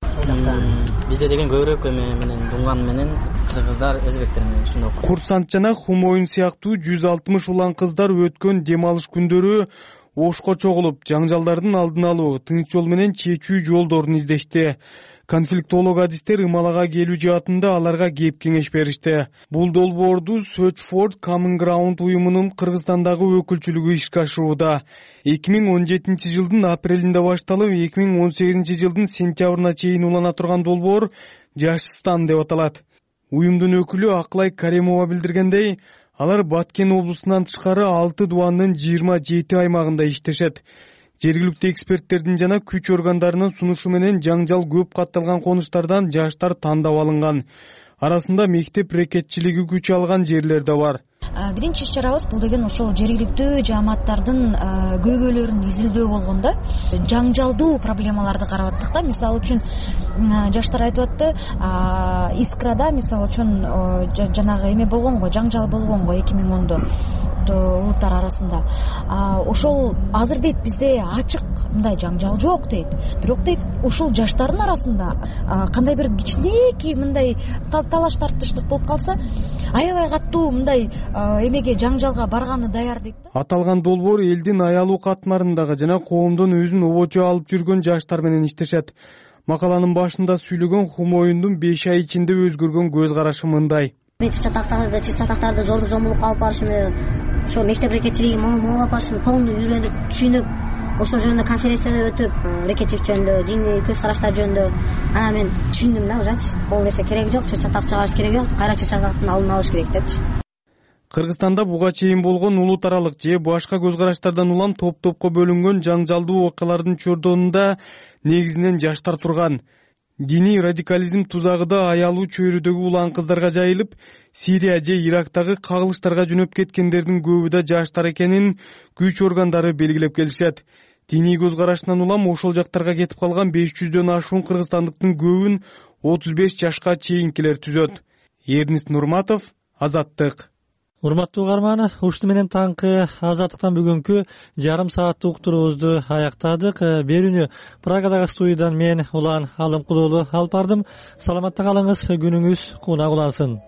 өттү. Бизде деген көбүрөөк эме менен дунган менен кыргыздар, өзбектер менен ушундай. Курсант жана Хумоюн сыяктуу жүз алтымыш улан кыздар өткөн дем алыш күндөрү ошко чогулуп, жаңжалдардын алдын алуу, тынч жол менен чечүү жолдорун издешти. Конфликтолог адистер ымалага келүү жаатында аларга кеп кеңеш беришти. Бул долбоорду Search for Common Ground уюмунун Кыргызстандагы өкүлчүлүгү ишке ашырууда. эки миң он жетинчи жылдын апрелинде башталып, эки миң он сегизинчи жылдын сентябрына чейин улана турган долбоор Жашстан деп аталат. Уюмдун өкүлү Аклай Каримова билдиргендей, алар Баткен облусунан тышкары алты дубандын жыйырма жети аймагында иштешет. Жергиликтүү эксперттердин жана күч органдарынын сунушу менен жаңжал көп катталган конуштардан жаштар тандап алынган. Арасында мектеп рекетчилиги күч алган жерлер да бар. Биринчи иш-чарабыз бул деген ошол жергиликтүү жааматтардын көйгөйлөрүн изилдөө болгондо жаңжалдуу проблемаларды карап аттык да. Мисалы үчүн жаштар айтып атты, Искрада мисалы үчүн жанагы эме болгон го, жаңжал болгон го эки миң ондо улуттар арасында. Ошол азыр дейт бизде ачык мындай жаңжал жок дейт. Бирок дейт ушул жаштардын арасында кандай бир кичинекей мындай талаш тартыштык болуп калса, аябай катуу мындай эмеге жаңжалга барганы даяр дейт да. Аталган долбоор элдин аялуу катмарындагы жана коомдон өзүн обочу алып жүргөн жаштар менен иштешет. Макаланын башында сүйлөгөн Хумоюндун беш ай ичинде өзгөргөн көз карашы мындай. Мен чатактарды, чатактарды зордук зомбулукка алып барышын, ошо мектеп рекетчилиги могу алып барышын полный үйрөнүп, түшүнүп, ошол жөнүндө конференциялар өтүп, рекетив жөнүндө, диний көз караштар жөнүндө анан мен түшүндүм да, ужачы. Бул нерсе кереги жок, чатак чыгарыш кереги жок, кайра чатактын алдын алыш керек депчи. Кыргызстанда буга чейин болгон улут аралык же башка көз караштардан улам топ-топко бөлүнгөн жаңжалдуу окуялардын чордонунда негизинен жаштар турган. Диний радикализм тузагыда аялуу чөйрөдөгү улан кыздарга жайылып, Сирия же Ирактагы кагылыштарга жөнөп кеткендердин көбү да жаштар экенин күч органдары белгилеп келишет. Диний көз карашынан улам ошол жактарга кетип калган беш жүздөн ашуун кыргызстандыктын көбүн отуз беш жашка чейинкилер түзөт. Эрнис Нурматов, Азаттык. Урматтуу угарман, ушуну менен таңкы Азаттыктан бүгүнкү жарым сааттык уктуруубузду аяктадык. Берүүнү Прагадагы студиядан мен Улан Алымкулуулу алып бардым. Саламатта калыңыз, күнүңүз кунак улансын.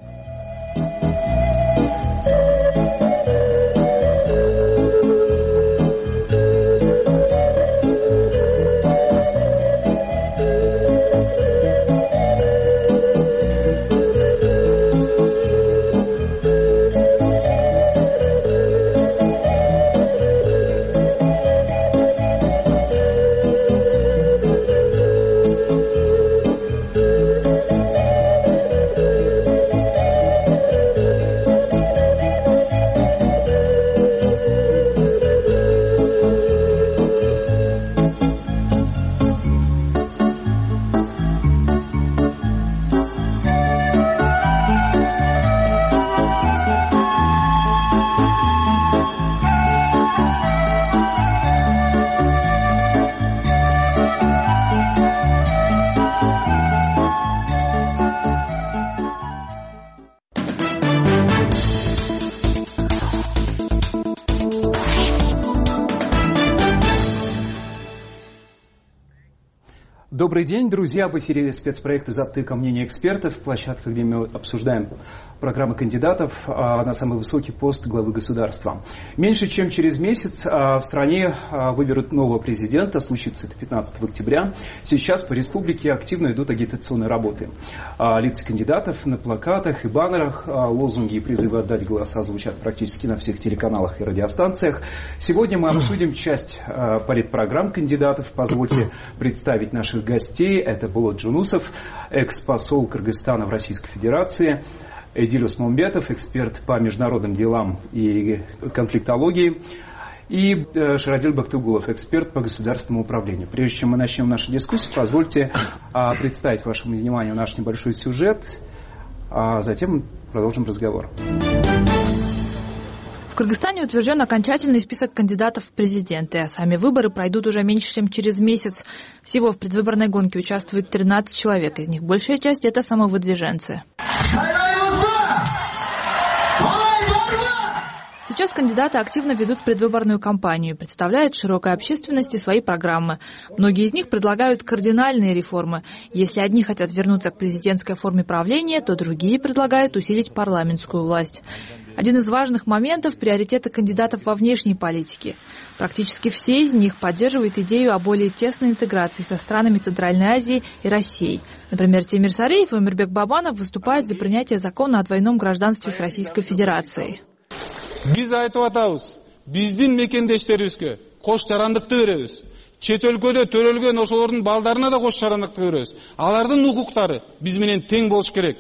Добрый день, друзья. В эфире спецпроект «Затыка. Мнение экспертов». Площадка, где мы обсуждаем программы кандидатов на самый высокий пост главы государства. Меньше чем через месяц в стране выберут нового президента. Случится это пятнадцатого октября. Сейчас по республике активно идут агитационные работы. Лица кандидатов на плакатах и баннерах, лозунги и призывы отдать голоса звучат практически на всех телеканалах и радиостанциях. Сегодня мы обсудим часть политпрограмм кандидатов. Позвольте представить наших гостей. Это Болот Джунусов, экс-посол Кыргызстана в Российской Федерации, Эдиль Осмонбетов, эксперт по международным делам и конфликтологии, и Шарадил Бактыгулов, эксперт по государственному управлению. Прежде чем мы начнем нашу дискуссию, позвольте представить вашему вниманию наш небольшой сюжет, а затем продолжим разговор. В Кыргызстане утвержден окончательный список кандидатов в президенты, а сами выборы пройдут уже меньше, чем через месяц. Всего в предвыборной гонке участвует тринадцать человек, из них большая часть – это самовыдвиженцы. Сейчас кандидаты активно ведут предвыборную кампанию, представляют широкой общественности свои программы. Многие из них предлагают кардинальные реформы. Если одни хотят вернуться к президентской форме правления, то другие предлагают усилить парламентскую власть. Один из важных моментов – приоритеты кандидатов во внешней политике. Практически все из них поддерживают идею о более тесной интеграции со странами Центральной Азии и Россией. Например, Тимир Сареев и Умирбек Бабанов выступают за принятие закона о двойном гражданстве с Российской Федерацией. Биз айтып атабыз, биздин мекендештерибизге кош жарандыкты беребиз. Чет өлкөдө төрөлгөн ошолордун балдарына да кош жарандыкты беребиз. Алардын укуктары биз менен тең болуш керек.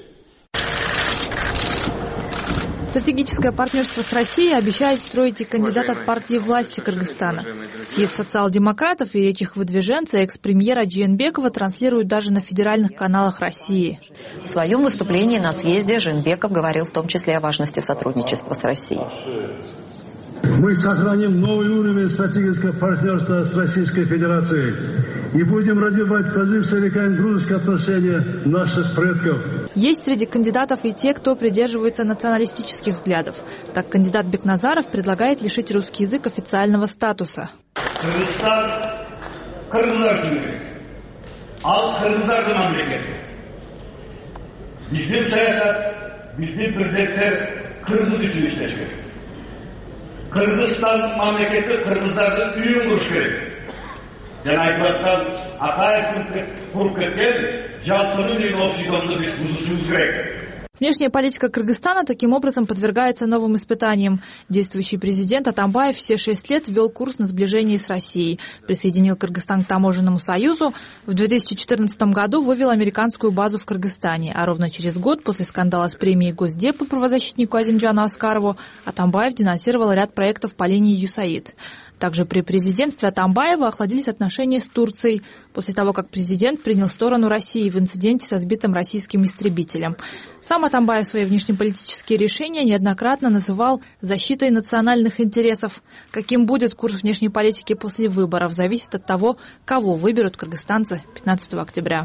Стратегическое партнерство с Россией обещает строить и кандидат от партии власти Кыргызстана. Съезд социал-демократов и речь их выдвиженца экс-премьера Жээнбекова транслируют даже на федеральных каналах России. В своем выступлении на съезде Жээнбеков говорил в том числе о важности сотрудничества с Россией. Мы сохраним новый уровень стратегического партнерства с Российской Федерацией и будем развивать позиции веками-дружеские отношения наших предков. Есть среди кандидатов и те, кто придерживается националистических взглядов. Так, кандидат Бекназаров предлагает лишить русский язык официального статуса. Кыргызстан кыргыздар жумек. Ал кыргыздардын мамлекети. Биздин саясат, биздин президенттер кыргыз үчүн иштеш керек. Кыргызстан мамлекети кыргыздардын үйүн куруш керек. Жана айтып аткан Акаевдин куруп кеткен жалпынын үйүн общедомду биз бузушубуз керек. Внешняя политика Кыргызстана таким образом подвергается новым испытаниям. Действующий президент Атамбаев все шесть лет вел курс на сближение с Россией. Присоединил Кыргызстан к таможенному союзу. В две тысячи четырнадцатом году вывел американскую базу в Кыргызстане. А ровно через год, после скандала с премией Госдепа правозащитнику Азимджану Аскарову, Атамбаев денонсировал ряд проектов по линии ЮСАИД. Также при президентстве Атамбаева охладились отношения с Турцией после того, как президент принял сторону России в инциденте со сбитым российским истребителем. Сам Атамбаев свои внешнеполитические решения неоднократно называл защитой национальных интересов. Каким будет курс внешней политики после выборов, зависит от того, кого выберут кыргызстанцы пятнадцатого октября.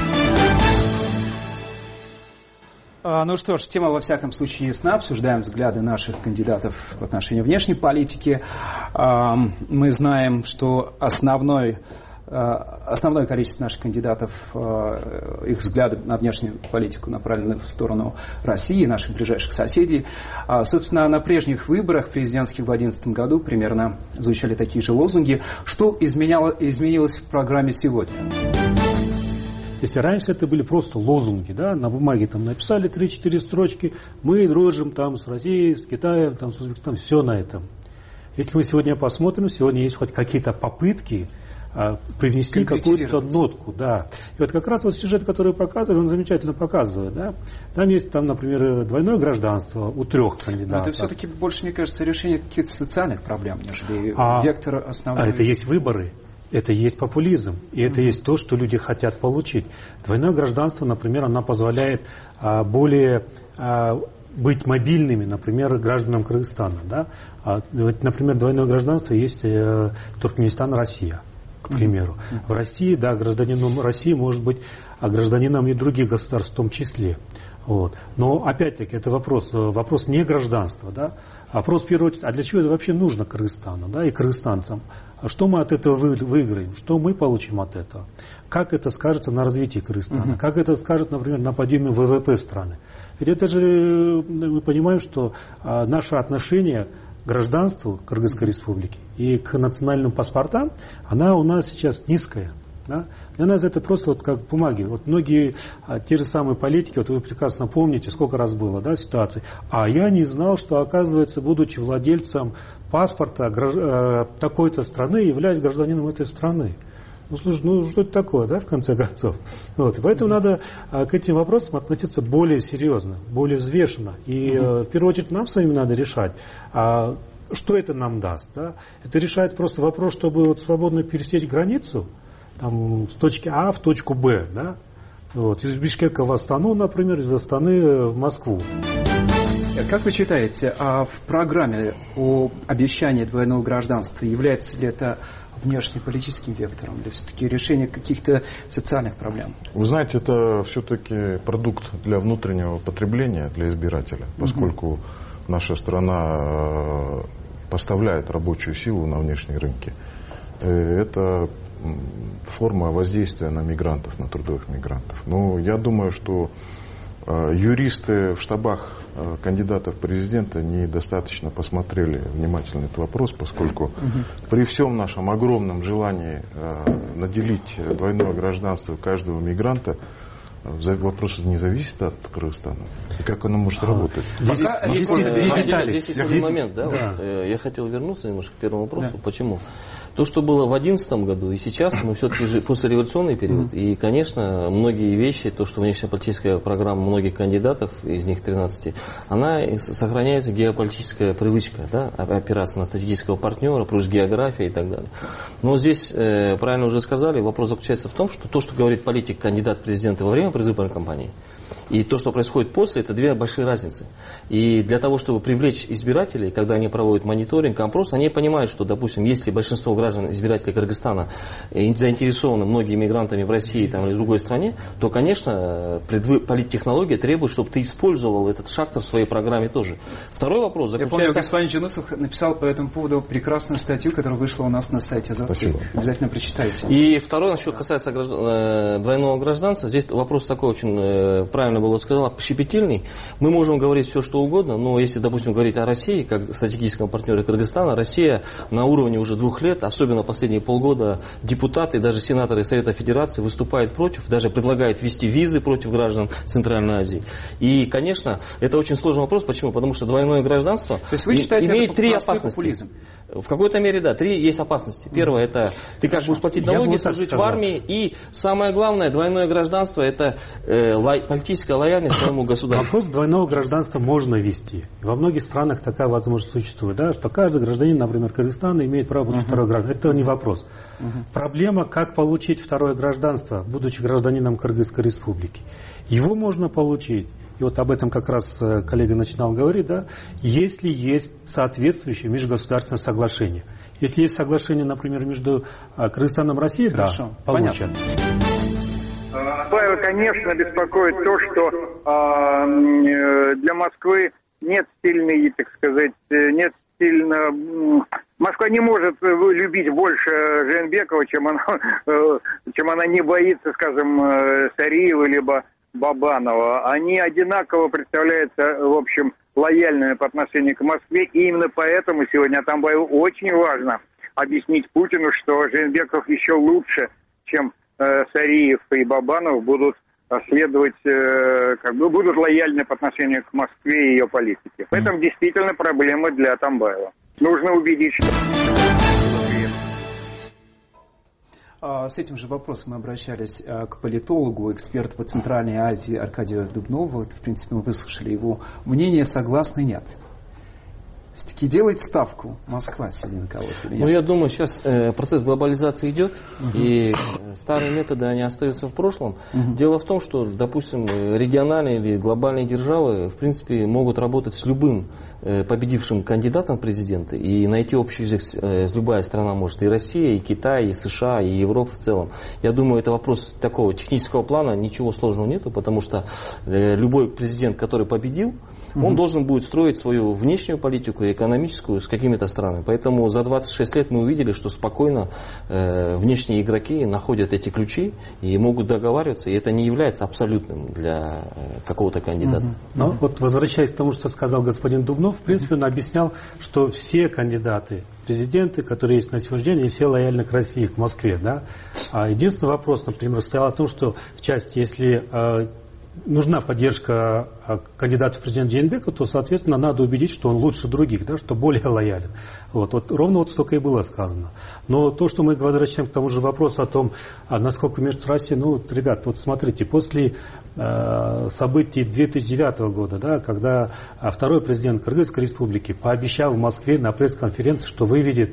Ну что ж, тема во всяком случае ясна. Обсуждаем взгляды наших кандидатов в отношении внешней политики. Мы знаем, что основной, основное количество наших кандидатов, их взгляды на внешнюю политику направлены в сторону России и наших ближайших соседей. Собственно, на прежних выборах президентских в две тысячи одиннадцатом году примерно звучали такие же лозунги. Что изменяло, изменилось в программе сегодня? Если раньше это были просто лозунги, да, на бумаге там написали три-четыре строчки, мы дружим там с Россией, с Китаем, там, с Узбекистаном, все на этом. Если мы сегодня посмотрим, сегодня есть хоть какие-то попытки а, привнести какую-то нотку, да. И вот как раз вот сюжет, который показывает, он замечательно показывает, да. Там есть, там, например, двойное гражданство у трех кандидатов. Но это все-таки больше, мне кажется, решение каких-то социальных проблем, нежели а, вектор основной. А это есть выборы. Это и есть популизм, и это и есть то, что люди хотят получить. Двойное гражданство, например, оно позволяет а, более а, быть мобильными, например, гражданам Кыргызстана. Да? А, например, двойное гражданство есть э, Туркменистан, Россия, к примеру. В России, да, гражданином России может быть а гражданином и других государств в том числе. Вот. Но опять-таки это вопрос, вопрос не гражданства, да, а вопрос в первую очередь, а для чего это вообще нужно Кыргызстану, да, и кыргызстанцам? А что мы от этого выиграем? Что мы получим от этого? Как это скажется на развитии Кыргызстана? Uh-huh. Как это скажется, например, на подъеме вэ вэ пэ страны? Ведь это же, мы понимаим, что а, наше отношение к гражданству Кыргызской республики и к национальным паспортам, она у нас сейчас низкая. Да? Для нас это просто вот как бумаги. Вот многие а, те же самые политики, вот вы прекрасно помните, сколько раз было, да, ситуаций. А я не знал, что, оказывается, будучи владельцем паспорта гражд... э, такой-то страны, являюсь гражданином этой страны. Ну, слушай, ну что это такое, да, в конце концов? Вот. И поэтому надо а, к этим вопросам относиться более серьезно, более взвешенно. И а, в первую очередь нам с вами надо решать, а, что это нам даст. Да? Это решает просто вопрос, чтобы вот свободно пересечь границу, там, с точки А в точку Б, да? Вот, из Бишкека в Астану, например, из Астаны в Москву. Как вы считаете, а в программе о обещании двойного гражданства является ли это внешнеполитическим вектором или все-таки решение каких-то социальных проблем? Вы знаете, это все-таки продукт для внутреннего потребления, для избирателя, поскольку угу. наша страна поставляет рабочую силу на внешние рынки. Это форма воздействия на мигрантов, на трудовых мигрантов. Но я думаю, что э, юристы в штабах э, кандидатов в президента недостаточно посмотрели внимательно этот вопрос, поскольку угу. при всем нашем огромном желании э, наделить двойное гражданство каждого мигранта, вопрос не зависит от Кыргызстана. И как оно может а, работать? Здесь, здесь, здесь, здесь есть один момент. Да? Да. Вот, э, я хотел вернуться немножко к первому вопросу. Да. Почему? То, что было в две тысячи одиннадцатом году и сейчас, мы все-таки же послереволюционный период. Mm-hmm. И, конечно, многие вещи, то, что внешнеполитическая программа многих кандидатов, из них тринадцати, она сохраняется геополитическая привычка, да, опираться на стратегического партнера, плюс география и так далее. Но здесь, э, правильно уже сказали, вопрос заключается в том, что то, что говорит политик, кандидат в президенты во время предвыборной кампании, и то, что происходит после, это две большие разницы. И для того, чтобы привлечь избирателей, когда они проводят мониторинг, опрос, они понимают, что, допустим, если большинство граждан, избирателей Кыргызстана заинтересованы многими мигрантами в России там, или в другой стране, то, конечно, предвы... политтехнология требует, чтобы ты использовал этот шактор в своей программе тоже. Второй вопрос заключается... Я помню, господин Джунусов написал по этому поводу прекрасную статью, которая вышла у нас на сайте. Спасибо. Обязательно прочитайте. И второй, насчет касается граждан... двойного гражданства, здесь вопрос такой очень правильно было сказано, щепетильный. Мы можем говорить все, что угодно, но если, допустим, говорить о России, как стратегическом партнере Кыргызстана, Россия на уровне уже двух лет, особенно последние полгода, депутаты, даже сенаторы Совета Федерации выступают против, даже предлагают ввести визы против граждан Центральной Азии. И, конечно, это очень сложный вопрос. Почему? Потому что двойное гражданство То есть вы считаете, имеет это три опасности. Популизм? В какой-то мере, да, три есть опасности. Первое, это ты как будешь платить налоги, служить в армии. И самое главное, двойное гражданство, это э, лай, политическая лояльность своему государству. Вопрос двойного гражданства можно ввести. Во многих странах такая возможность существует, да, что каждый гражданин, например, Кыргызстана имеет право получить uh-huh. второе гражданство. Это не вопрос. Uh-huh. Проблема, как получить второе гражданство, будучи гражданином Кыргызской республики. Его можно получить. И вот об этом как раз коллега начинал говорить, да, если есть соответствующее межгосударственное соглашение. Если есть соглашение, например, между Кыргызстаном и Россией, Хорошо. да, получат. Павел, конечно, беспокоит то, что э, для Москвы нет сильной, так сказать, нет сильно... Москва не может любить больше Жээнбекова, чем она, чем она не боится, скажем, Сариева либо Бабанова. Они одинаково представляются, в общем, лояльными по отношению к Москве. И именно поэтому сегодня Атамбаеву очень важно объяснить Путину, что Жээнбеков еще лучше, чем э, Сариев и Бабанов, будут следовать, э, как бы, будут лояльны по отношению к Москве и ее политике. Поэтому действительно проблема для Атамбаева. Нужно убедить, что... С этим же вопросом мы обращались к политологу, эксперту по Центральной Азии Аркадию Дубнову. Вот, в принципе, мы выслушали его мнение, согласны, нет. Все-таки делает ставку Москва сегодня на кого-то или нет? Ну, я думаю, сейчас э, процесс глобализации идет, угу. и старые методы, они остаются в прошлом. Угу. Дело в том, что, допустим, региональные или глобальные державы, в принципе, могут работать с любым победившим кандидатом в президенты и найти общий язык. Любая страна может, и Россия, и Китай, и США, и Европа в целом. Я думаю, это вопрос такого технического плана, ничего сложного нету, потому что любой президент, который победил, угу. он должен будет строить свою внешнюю политику и экономическую с какими-то странами. Поэтому за двадцать шесть лет мы увидели, что спокойно э, внешние игроки находят эти ключи и могут договариваться, и это не является абсолютным для э, какого-то кандидата. Угу. Но вот возвращаясь к тому, что сказал господин Дубнов, в принципе, он объяснял, что все кандидаты, президенты, которые есть на сегодняшний день, все лояльны к России, к Москве. Да? А единственный вопрос, например, стоял о том, что в части, если э, нужна поддержка кандидата в президент Жээнбекова, то, соответственно, надо убедить, что он лучше других, да, что более лоялен. Вот, вот, ровно вот столько и было сказано. Но то, что мы возвращаем к тому же вопросу о том, а насколько между Россией, ну, ребят, вот смотрите, после э, событий две тысячи девятого года, да, когда второй президент Кыргызской республики пообещал в Москве на пресс-конференции, что выведет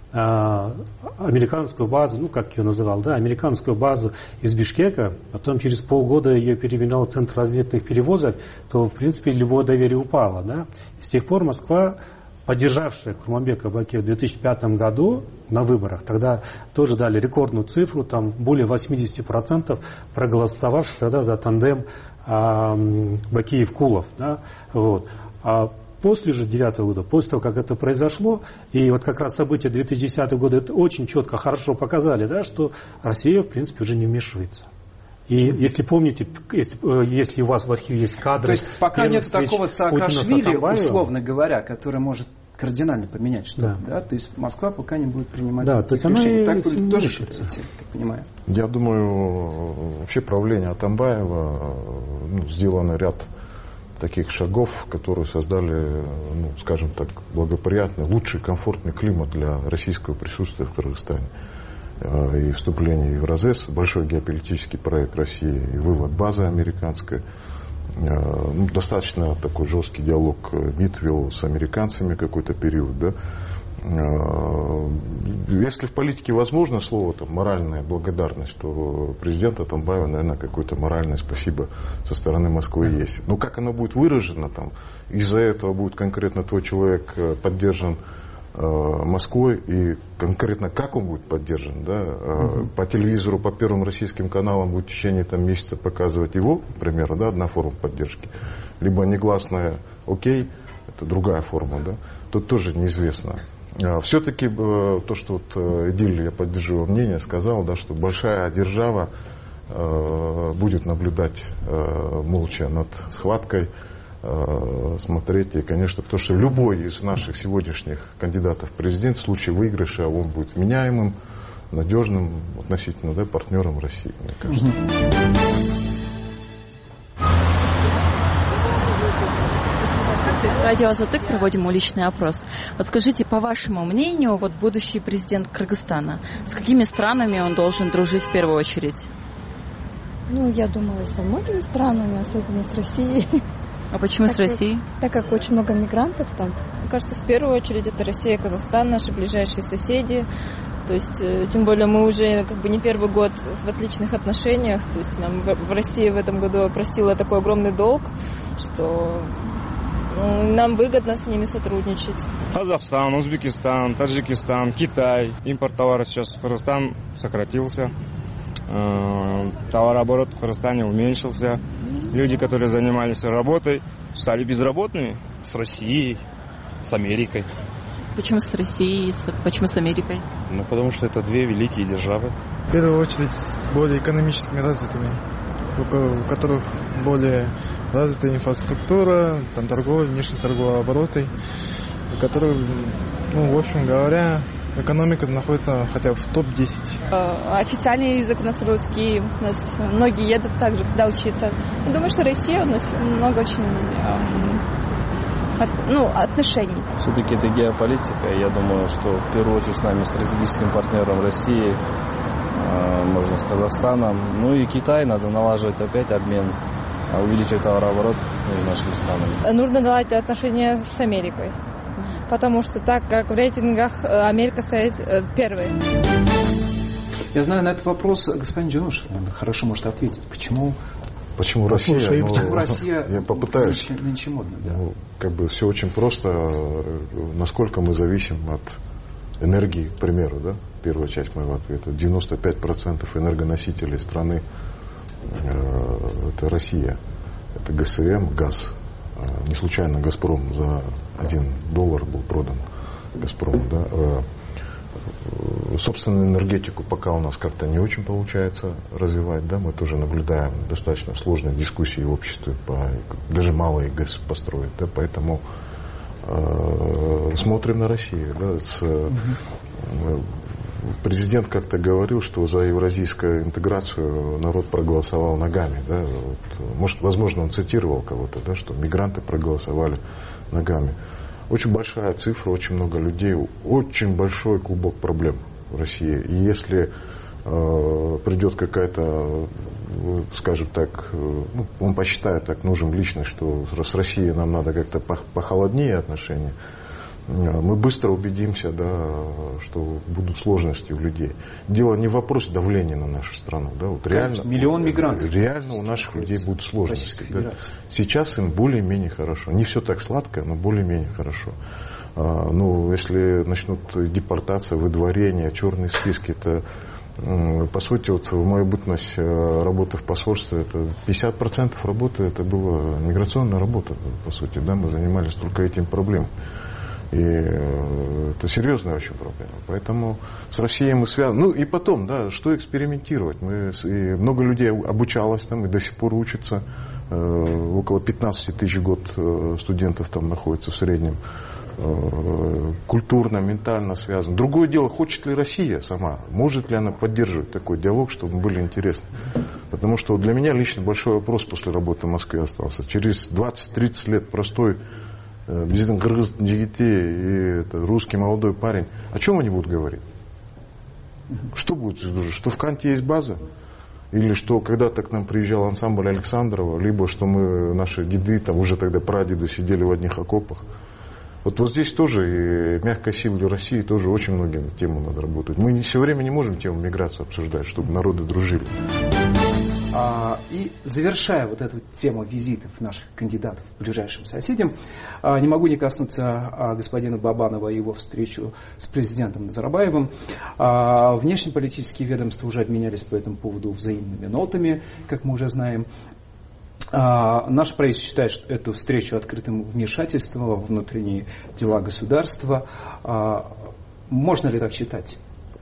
американскую базу, ну, как ее называл, да, американскую базу из Бишкека, потом через полгода ее переименовал в Центр разведных перевозок, то, в принципе, любое доверие упало, да. И с тех пор Москва, поддержавшая Курманбека Бакиева в две тысячи пятом году на выборах, тогда тоже дали рекордную цифру, там более восемьдесят процентов проголосовавших тогда за тандем а, Бакиев-Кулов, да, вот. А после же девятого года, после того, как это произошло, и вот как раз события две тысячи десятого года это очень четко, хорошо показали, да, что Россия, в принципе, уже не вмешивается. И если помните, если, если у вас в архиве есть кадры... То есть пока нет такого Саакашвили, условно говоря, который может кардинально поменять что-то, да. Да? То есть Москва пока не будет принимать да, таких решений. Так вы тоже считаете, как понимаю? Я думаю, вообще правление Атамбаева, ну, сделано ряд таких шагов, которые создали, ну, скажем так, благоприятный, лучший, комфортный климат для российского присутствия в Кыргызстане. И вступление в Евразес, большой геополитический проект России, и вывод базы американской. Ну, достаточно такой жесткий диалог МИД вел с американцами какой-то период, да. Если в политике возможно слово там, моральная благодарность, то президента Атамбаева, наверное, какое-то моральное спасибо со стороны Москвы есть. Но как оно будет выражено, там, из-за этого будет конкретно твой человек поддержан э, Москвой, и конкретно как он будет поддержан, да, mm-hmm. по телевизору, по первым российским каналам будет в течение там, месяца показывать его, к примеру, да, одна форма поддержки, либо негласная окей, это другая форма, да, тут тоже неизвестно. Все-таки то, что вот Эдиль, я поддерживаю мнение, сказал, да, что большая держава э, будет наблюдать э, молча над схваткой, э, смотреть. И, конечно, потому что любой из наших сегодняшних кандидатов в президент в случае выигрыша он будет меняемым, надежным относительно, да, партнером России, мне кажется. Радио «Азатык» проводим уличный опрос. Вот скажите, по вашему мнению, вот будущий президент Кыргызстана, с какими странами он должен дружить в первую очередь? Ну, я думаю, со многими странами, особенно с Россией. А почему так с Россией? Так как очень много мигрантов там. Мне кажется, в первую очередь это Россия и Казахстан, наши ближайшие соседи. То есть, тем более, мы уже как бы не первый год в отличных отношениях. То есть, нам в России в этом году простила такой огромный долг, что... нам выгодно с ними сотрудничать. Казахстан, Узбекистан, Таджикистан, Китай. Импорт товара сейчас в Кыргызстан сократился. Товарооборот в Кыргызстане уменьшился. Люди, которые занимались работой, стали безработными с Россией, с Америкой. Почему с Россией, почему с Америкой? Ну, потому что это две великие державы. В первую очередь с более экономически развитыми, у которых более развитая инфраструктура, там торговля, внешние торговые обороты, у которых, ну, в общем говоря, экономика находится хотя бы в топ десять. Официальный язык у нас русский, у нас многие едут также туда учиться. Я думаю, что Россия у нас много очень эм, от, ну, отношений. Все-таки это геополитика. Я думаю, что в первую очередь с нами стратегическим партнером России, можно с Казахстаном. Ну и Китай, надо налаживать опять обмен, увеличивать товарооборот между нашими странами. Нужно наладить отношения с Америкой, потому что так как в рейтингах Америка стоит первой. Я знаю, на этот вопрос господин Джануш хорошо может ответить. Почему? Почему Россия? Слушай, ну, почему Россия я попытаюсь. Нынче, нынче модно, да. Ну, как бы все очень просто. Насколько мы зависим от энергии, к примеру, да? Первая часть моего ответа. девяносто пять процентов энергоносителей страны э, это Россия. Это ГСМ, газ. Не случайно «Газпром» за один доллар был продан. «Газпром», да. Собственную энергетику пока у нас как-то не очень получается развивать, да, мы тоже наблюдаем достаточно сложные дискуссии в обществе, по, даже малые ГЭС построить, да, поэтому э, смотрим на Россию, да, с, э, президент как-то говорил, что за евразийскую интеграцию народ проголосовал ногами, да, вот, может, возможно, он цитировал кого-то, да, что мигранты проголосовали ногами. Очень большая цифра, очень много людей, очень большой клубок проблем в России. И если э, придет какая-то, скажем так, э, ну, он посчитает так нужным лично, что с Россией нам надо как-то похолоднее отношения, мы быстро убедимся, да, что будут сложности у людей. Дело не в вопросе давления на нашу страну. Да, вот реально, миллион мигрантов. Реально у наших людей будут сложности. Да. Сейчас им более-менее хорошо. Не все так сладко, но более-менее хорошо. А, ну, если начнут депортация, выдворение, черные списки, это, по сути, вот в мою бытность работы в посольстве, это пятьдесят процентов работы, это была миграционная работа, по сути. Да, мы занимались только этим проблемой. И это серьезная очень проблема. Поэтому с Россией мы связаны. Ну и потом, да, что экспериментировать? Мы, и много людей обучалось там и до сих пор учатся. Э, около пятнадцать тысяч в год студентов там находится в среднем. Э, культурно, ментально связано. Другое дело, хочет ли Россия сама? Может ли она поддерживать такой диалог, чтобы мы были интересны? Потому что для меня лично большой вопрос после работы в Москве остался. Через двадцать-тридцать лет простой президент кыргыз жигити и это, русский молодой парень, о чем они будут говорить? Что будет? Что в Канте есть база? Или что когда-то к нам приезжал ансамбль Александрова, либо что мы, наши деды, там уже тогда прадеды сидели в одних окопах. Вот, вот здесь тоже и мягкая сила для России тоже очень многим темам надо работать. Мы не, все время не можем тему миграции обсуждать, чтобы народы дружили. А, и завершая вот эту тему визитов наших кандидатов к ближайшим соседям, а, не могу не коснуться а, господина Бабанова и его встречу с президентом Назарбаевым. А, внешнеполитические ведомства уже обменялись по этому поводу взаимными нотами, как мы уже знаем. А, наше правительство считает, что эту встречу открытым вмешательством во внутренние дела государства. А, можно ли так считать?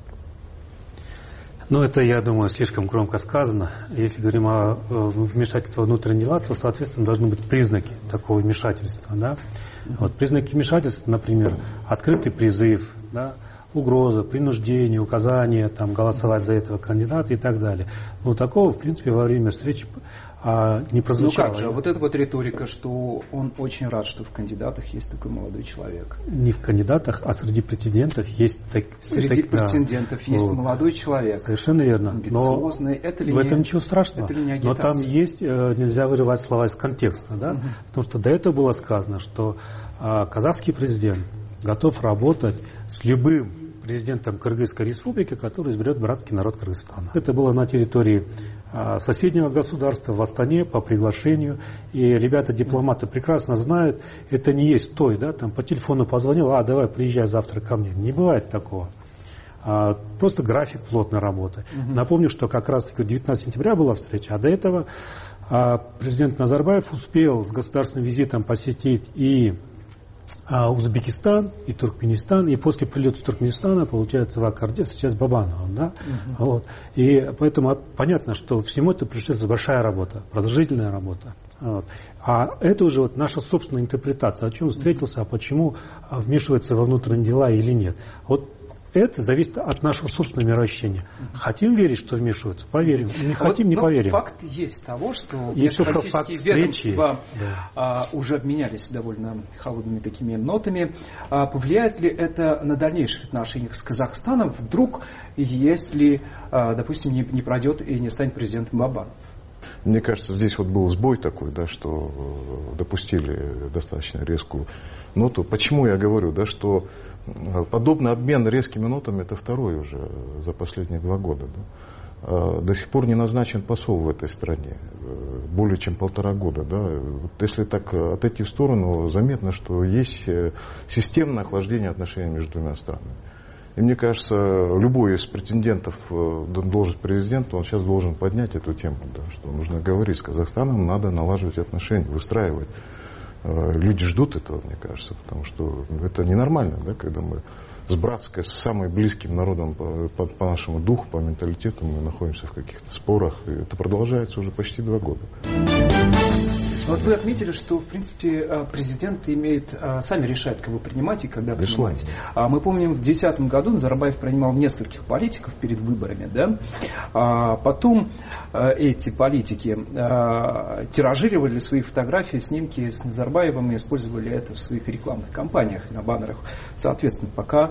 Ну, это, я думаю, слишком громко сказано. Если говорим о вмешательстве во внутренние дела, то, соответственно, должны быть признаки такого вмешательства. Да? Вот, признаки вмешательства, например, открытый призыв, да, угроза, принуждение, указание там, голосовать за этого кандидата и так далее. Но такого, в принципе, во время встречи а, не прозвучало. Ну как же, вот эта вот риторика, что он очень рад, что в кандидатах есть такой молодой человек. Не в кандидатах, а среди претендентов есть... Так, среди так, претендентов да, есть вот, молодой человек. Совершенно верно. Амбициозный. Но это ли в этом не, ничего страшного. Это ли не но там есть, нельзя вырывать слова из контекста. Да? Угу. Потому что до этого было сказано, что а, казахский президент готов работать с любым президентом Кыргызской республики, который изберет братский народ Кыргызстана. Это было на территории а, соседнего государства, в Астане, по приглашению. И ребята-дипломаты прекрасно знают, это не есть той, да, там по телефону позвонил, а давай приезжай завтра ко мне. Не бывает такого. А, просто график плотной работы. Угу. Напомню, что как раз-таки девятнадцатого сентября была встреча, а до этого а, президент Назарбаев успел с государственным визитом посетить и А Узбекистан и Туркменистан, и после прилета Туркменистана, получается, в Аккорде, сейчас Бабановым, да? Uh-huh. Вот. И поэтому понятно, что всему это предшествует большая работа, продолжительная работа. Вот. А это уже вот наша собственная интерпретация, о чем встретился, а почему вмешивается во внутренние дела или нет. Вот это зависит от нашего собственного мироощущения. Хотим верить, что вмешиваются, поверим. Не хотим, не поверим. Факт есть того, что политические ведомства да. а, уже обменялись довольно холодными такими нотами. А, повлияет ли это на дальнейшие отношения с Казахстаном, вдруг, если, а, допустим, не, не пройдет и не станет президентом Бабанов? Мне кажется, здесь вот был сбой такой, да, что допустили достаточно резкую ноту. Почему я говорю, да, что подобный обмен резкими нотами это второй уже за последние два года. Да. До сих пор не назначен посол в этой стране. Более чем полтора года. Да. Вот если так отойти в сторону, заметно, что есть системное охлаждение отношений между двумя странами. И мне кажется, любой из претендентов на должность президента, он сейчас должен поднять эту тему, да, что нужно говорить с Казахстаном, надо налаживать отношения, выстраивать. Люди ждут этого, мне кажется, потому что это ненормально, да, когда мы с братской, с самым близким народом по, по, по нашему духу, по менталитету мы находимся в каких-то спорах, и это продолжается уже почти два года. Вот вы отметили, что, в принципе, президент имеет, сами решают, кого принимать и когда принимать. Мы помним, в две тысячи десятом году Назарбаев принимал нескольких политиков перед выборами, да? А потом эти политики тиражировали свои фотографии, снимки с Назарбаевым и использовали это в своих рекламных кампаниях, на баннерах, соответственно, пока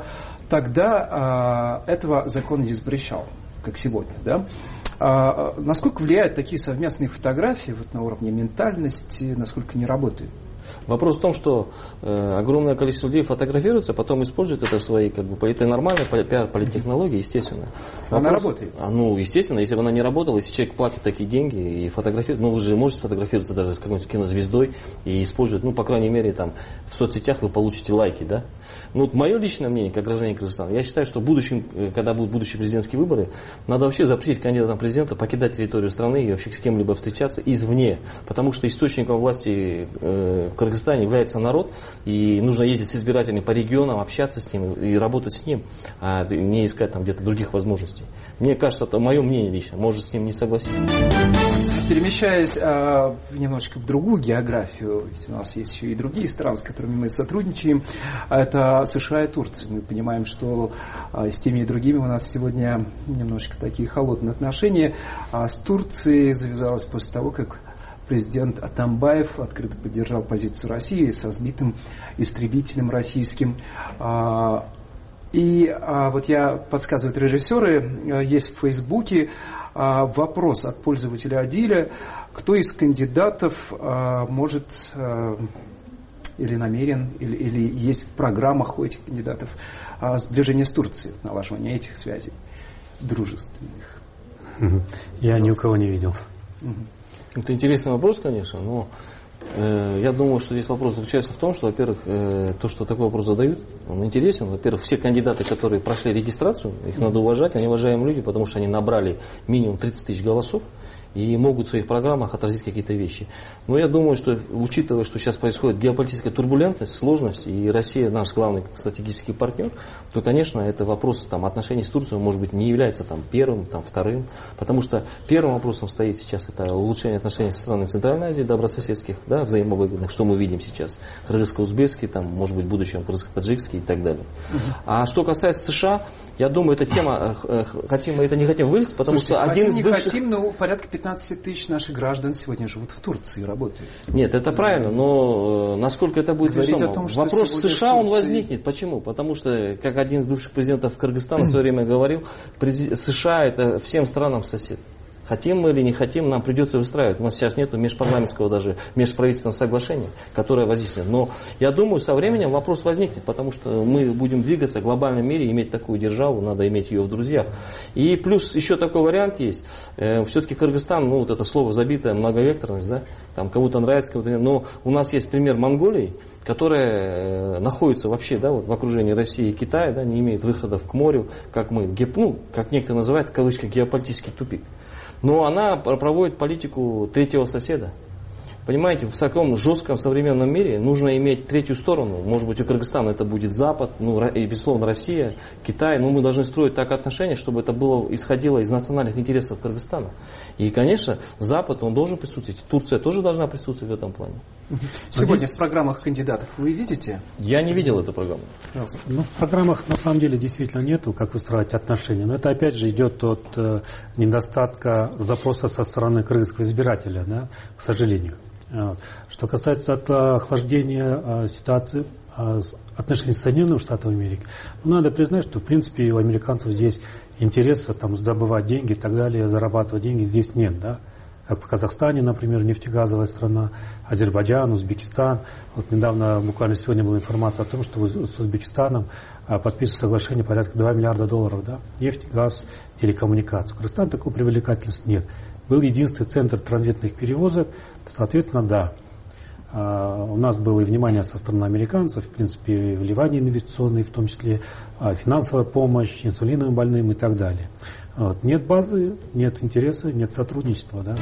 тогда этого закон не запрещал, как сегодня, да? А насколько влияют такие совместные фотографии вот, на уровне ментальности, насколько они работают? Вопрос в том, что э, огромное количество людей фотографируется, потом используют это в своей, как бы, это нормальная пиар-политтехнология, естественно. Вопрос, она работает? А, ну, естественно, если бы она не работала, если человек платит такие деньги и фотографирует, ну, вы же можете сфотографироваться даже с какой-нибудь кинозвездой и использовать, ну, по крайней мере, там, в соцсетях вы получите лайки, да? Ну, вот мое личное мнение, как гражданин Кыргызстана, я считаю, что в будущем, когда будут будущие президентские выборы, надо вообще запретить кандидатам в президента покидать территорию страны и вообще с кем-либо встречаться извне, потому что источником власти э, в Кыргызстане является народ, и нужно ездить с избирателями по регионам, общаться с ним и работать с ним, а не искать там где-то других возможностей. Мне кажется, это мое мнение лично, может с ним не согласиться. Перемещаясь а, немножечко в другую географию, ведь у нас есть еще и другие страны, с которыми мы сотрудничаем, это США и Турция. Мы понимаем, что а, с теми и другими у нас сегодня немножечко такие холодные отношения. А с Турцией завязалось после того, как президент Атамбаев открыто поддержал позицию России со сбитым истребителем российским. А, и а, вот я подсказывают режиссеры, есть в Фейсбуке а, вопрос от пользователя Адиля, кто из кандидатов а, может а, или намерен, или, или есть в программах у этих кандидатов а, сближение с Турцией, налаживание этих связей дружественных. Я ни у кого не видел. Это интересный вопрос, конечно, но э, я думаю, что здесь вопрос заключается в том, что, во-первых, э, то, что такой вопрос задают, он интересен. Во-первых, все кандидаты, которые прошли регистрацию, их надо уважать, они уважаемые люди, потому что они набрали минимум тридцать тысяч голосов и могут в своих программах отразить какие-то вещи. Но я думаю, что, учитывая, что сейчас происходит геополитическая турбулентность, сложность, и Россия наш главный стратегический партнер, то, конечно, это вопрос там, отношений с Турцией, может быть, не является там, первым, там, вторым, потому что первым вопросом стоит сейчас это улучшение отношений со странами Центральной Азии, добрососедских, да, взаимовыгодных, что мы видим сейчас, кыргызско-узбекский, там, может быть, в будущем кыргызско-таджикский и так далее. Uh-huh. А что касается США, я думаю, эта тема, хотим мы это не хотим вылезть, потому Слушайте, что один из бывших... не хотим, но порядка пятнадцать тысяч наших граждан сегодня живут в Турции и работают. Нет, это правильно, но насколько это будет весомо? Вопрос в США он возникнет. Почему? Потому что, как один из бывших президентов Кыргызстана в свое время говорил, США это всем странам сосед. Хотим мы или не хотим, нам придется выстраивать. У нас сейчас нет межпарламентского даже межправительственного соглашения, которое воздействует. Но я думаю, со временем вопрос возникнет, потому что мы будем двигаться в глобальном мире, иметь такую державу, надо иметь ее в друзьях. И плюс еще такой вариант есть. Э, все-таки Кыргызстан, ну вот это слово забитое, многовекторность, да, там кому-то нравится, кому-то нет. Но у нас есть пример Монголии, которая находится вообще да, вот в окружении России и Китая, да, не имеет выходов к морю, как мы, ну, как некто называет, в кавычках, геополитический тупик. Но она проводит политику третьего соседа. Понимаете, в таком жестком современном мире нужно иметь третью сторону. Может быть, у Кыргызстана это будет Запад, ну, и, безусловно, Россия, Китай. Но мы должны строить так отношения, чтобы это было, исходило из национальных интересов Кыргызстана. И, конечно, Запад, он должен присутствовать. Турция тоже должна присутствовать в этом плане. Сегодня здесь... в программах кандидатов вы видите? Я не видел эту программу. Ну, в программах на самом деле действительно нету, как выстраивать отношения. Но это опять же идет от э, недостатка запроса со стороны кыргызского избирателя, да, к сожалению. Что касается от охлаждения ситуации отношений с Соединенными Штатами Америки, ну, надо признать, что в принципе у американцев здесь интереса там, добывать деньги и так далее, зарабатывать деньги здесь нет. Да? как в Казахстане, например, нефтегазовая страна, Азербайджан, Узбекистан. Вот недавно, буквально сегодня была информация о том, что с Узбекистаном подписано соглашение порядка два миллиарда долларов. Да? Нефть, газ, телекоммуникации. В Кыргызстане такой привлекательности нет. Был единственный центр транзитных перевозок, соответственно, да. У нас было и внимание со стороны американцев, в принципе, вливания инвестиционные, в том числе финансовая помощь инсулиновым больным и так далее. Вот. Нет базы, нет интереса, нет сотрудничества. Да?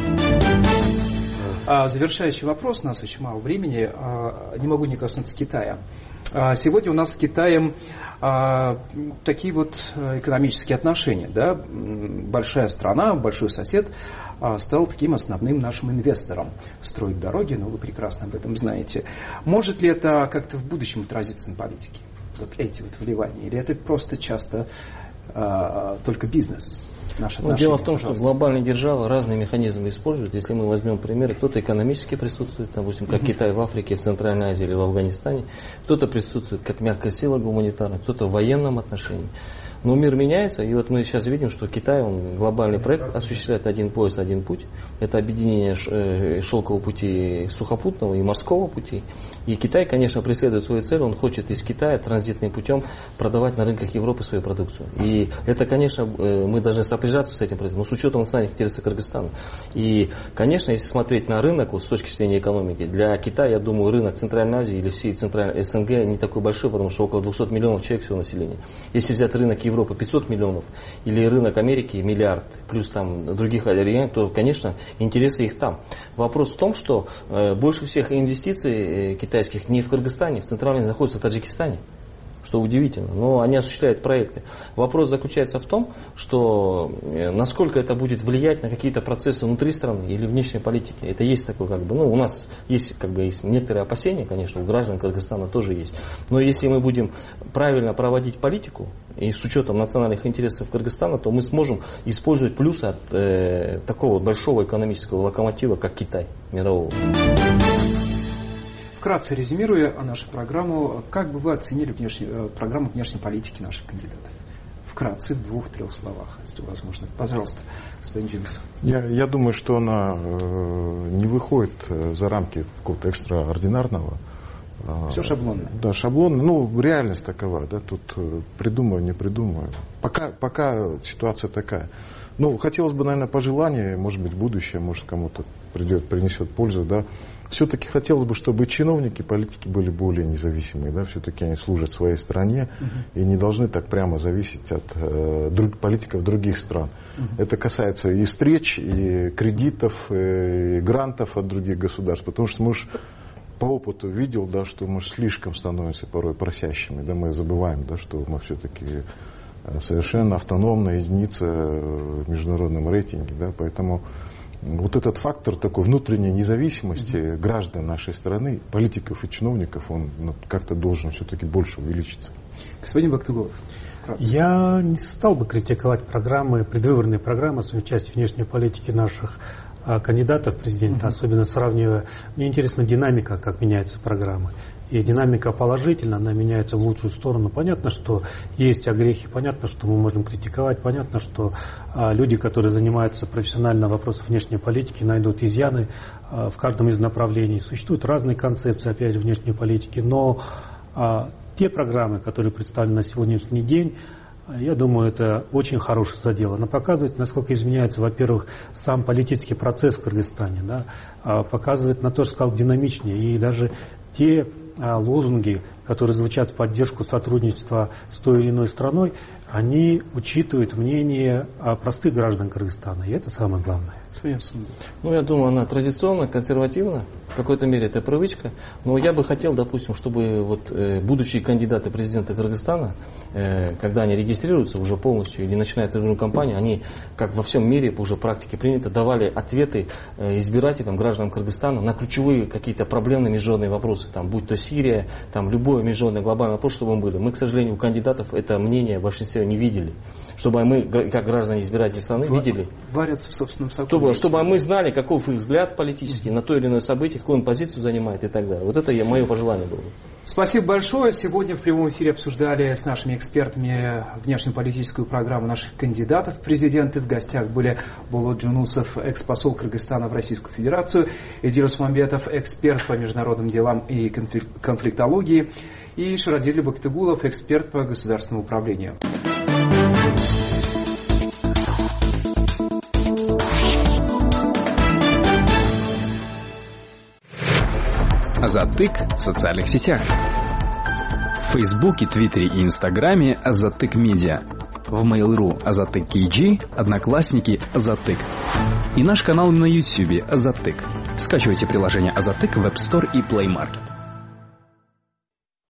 А, завершающий вопрос, у нас очень мало времени, а, не могу не коснуться Китая. А, сегодня у нас с Китаем а, такие вот экономические отношения. Да? Большая страна, большой сосед а, стал таким основным нашим инвестором. Строит дороги, но вы прекрасно об этом знаете. Может ли это как-то в будущем отразиться на политике? Вот эти вот вливания? Или это просто часто а, только бизнес? Ну, дело в том, пожалуйста. что глобальные державы разные механизмы используют. Если мы возьмем примеры, кто-то экономически присутствует, допустим, как Китай в Африке, в Центральной Азии или в Афганистане, кто-то присутствует как мягкая сила гуманитарная, кто-то в военном отношении. Но мир меняется, и вот мы сейчас видим, что Китай, он глобальный проект, осуществляет один пояс, один путь. Это объединение шелкового пути сухопутного и морского пути. И Китай, конечно, преследует свою цель, он хочет из Китая транзитным путем продавать на рынках Европы свою продукцию. И это, конечно, мы должны сопряжаться с этим процессом, но с учетом национальных интересов Кыргызстана. И, конечно, если смотреть на рынок вот, с точки зрения экономики, для Китая, я думаю, рынок Центральной Азии или всей Центральной СНГ не такой большой, потому что около двухсот миллионов человек всего населения. Если взять рынок Европы пятьсот миллионов, или рынок Америки миллиард, плюс там других регионов, то, конечно, интересы их там. Вопрос в том, что э, больше всех инвестиций э, китайских не в Кыргызстане, в Центральной Азии находятся в Таджикистане. Что удивительно, но они осуществляют проекты. Вопрос заключается в том, что насколько это будет влиять на какие-то процессы внутри страны или внешней политики. Это есть такое, как бы, ну, у нас есть, как бы, есть некоторые опасения, конечно, у граждан Кыргызстана тоже есть. Но если мы будем правильно проводить политику и с учетом национальных интересов Кыргызстана, то мы сможем использовать плюсы от э, такого большого экономического локомотива, как Китай мирового. Вкратце резюмируя нашу программу, как бы вы оценили внешне, программу внешней политики наших кандидатов? Вкратце, в двух-трех словах, если возможно. Пожалуйста, господин Джеймс. Я, я думаю, что она э, не выходит за рамки какого-то экстраординарного. Все шаблонно. Да, шаблонно. Ну, реальность такова, да, тут придумаю, не придумаю. Пока, пока ситуация такая. Ну, хотелось бы, наверное, пожелание, может быть, будущее, может, кому-то придет, принесет пользу, да. Все-таки хотелось бы, чтобы чиновники, политики были более независимые, да, все-таки они служат своей стране uh-huh. и не должны так прямо зависеть от э, друг, политиков других стран. Uh-huh. Это касается и встреч, и кредитов, и грантов от других государств, потому что мы уж по опыту видел, да, что мы слишком становимся порой просящими, да, мы забываем, да, что мы все-таки совершенно автономная единица в международном рейтинге, да, поэтому вот этот фактор такой внутренней независимости mm-hmm. граждан нашей страны, политиков и чиновников, он ну, как-то должен все-таки больше увеличиться. Господин Бактыгулов. Я не стал бы критиковать программы, предвыборные программы с участием внешней политики наших а, кандидатов в президенты, mm-hmm. особенно сравнивая. Мне интересна динамика, как меняются программы. И динамика положительна, она меняется в лучшую сторону. Понятно, что есть огрехи, понятно, что мы можем критиковать, понятно, что а, люди, которые занимаются профессионально вопросом внешней политики, найдут изъяны а, в каждом из направлений. Существуют разные концепции, опять же, внешней политики, но а, те программы, которые представлены на сегодняшний день, я думаю, это очень хорошее задел. Она показывает, насколько изменяется, во-первых, сам политический процесс в Кыргызстане, да, а, показывает на то, что сказал, динамичнее, и даже те лозунги, которые звучат в поддержку сотрудничества с той или иной страной, они учитывают мнение простых граждан Кыргызстана. И это самое главное. Ну, я думаю, она традиционно, консервативна. В какой-то мере это привычка. Но я бы хотел, допустим, чтобы вот, э, будущие кандидаты президента Кыргызстана, э, когда они регистрируются уже полностью или начинают избирательную кампанию, они, как во всем мире, уже практике принято, давали ответы э, избирателям, гражданам Кыргызстана на ключевые какие-то проблемные международные вопросы. Там, будь то Сирия, там, любой международный глобальный вопрос, чтобы он был. Мы, к сожалению, у кандидатов это мнение в большинстве не видели. Чтобы мы, как граждане избирателей страны, в, видели. Варятся в собственном соку. Чтобы, чтобы мы знали, каков их взгляд политический mm-hmm. на то или иное событие, какую он позицию занимает и так далее. Вот это мое пожелание было. Спасибо большое. Сегодня в прямом эфире обсуждали с нашими экспертами внешнеполитическую программу наших кандидатов в президенты. В гостях были Болот Джунусов, экс-посол Кыргызстана в Российскую Федерацию, Эдир Усманбетов, эксперт по международным делам и конфликтологии, и Шарадили Бактыгулов, эксперт по государственному управлению. Азаттык в социальных сетях. В Фейсбуке, Твиттере и Инстаграме Азаттык Медиа. В Mail.ru Азаттык Кей Джи, Одноклассники Азаттык. И наш канал на Ютьюбе Азаттык. Скачивайте приложение Азаттык в App Store и Play Market.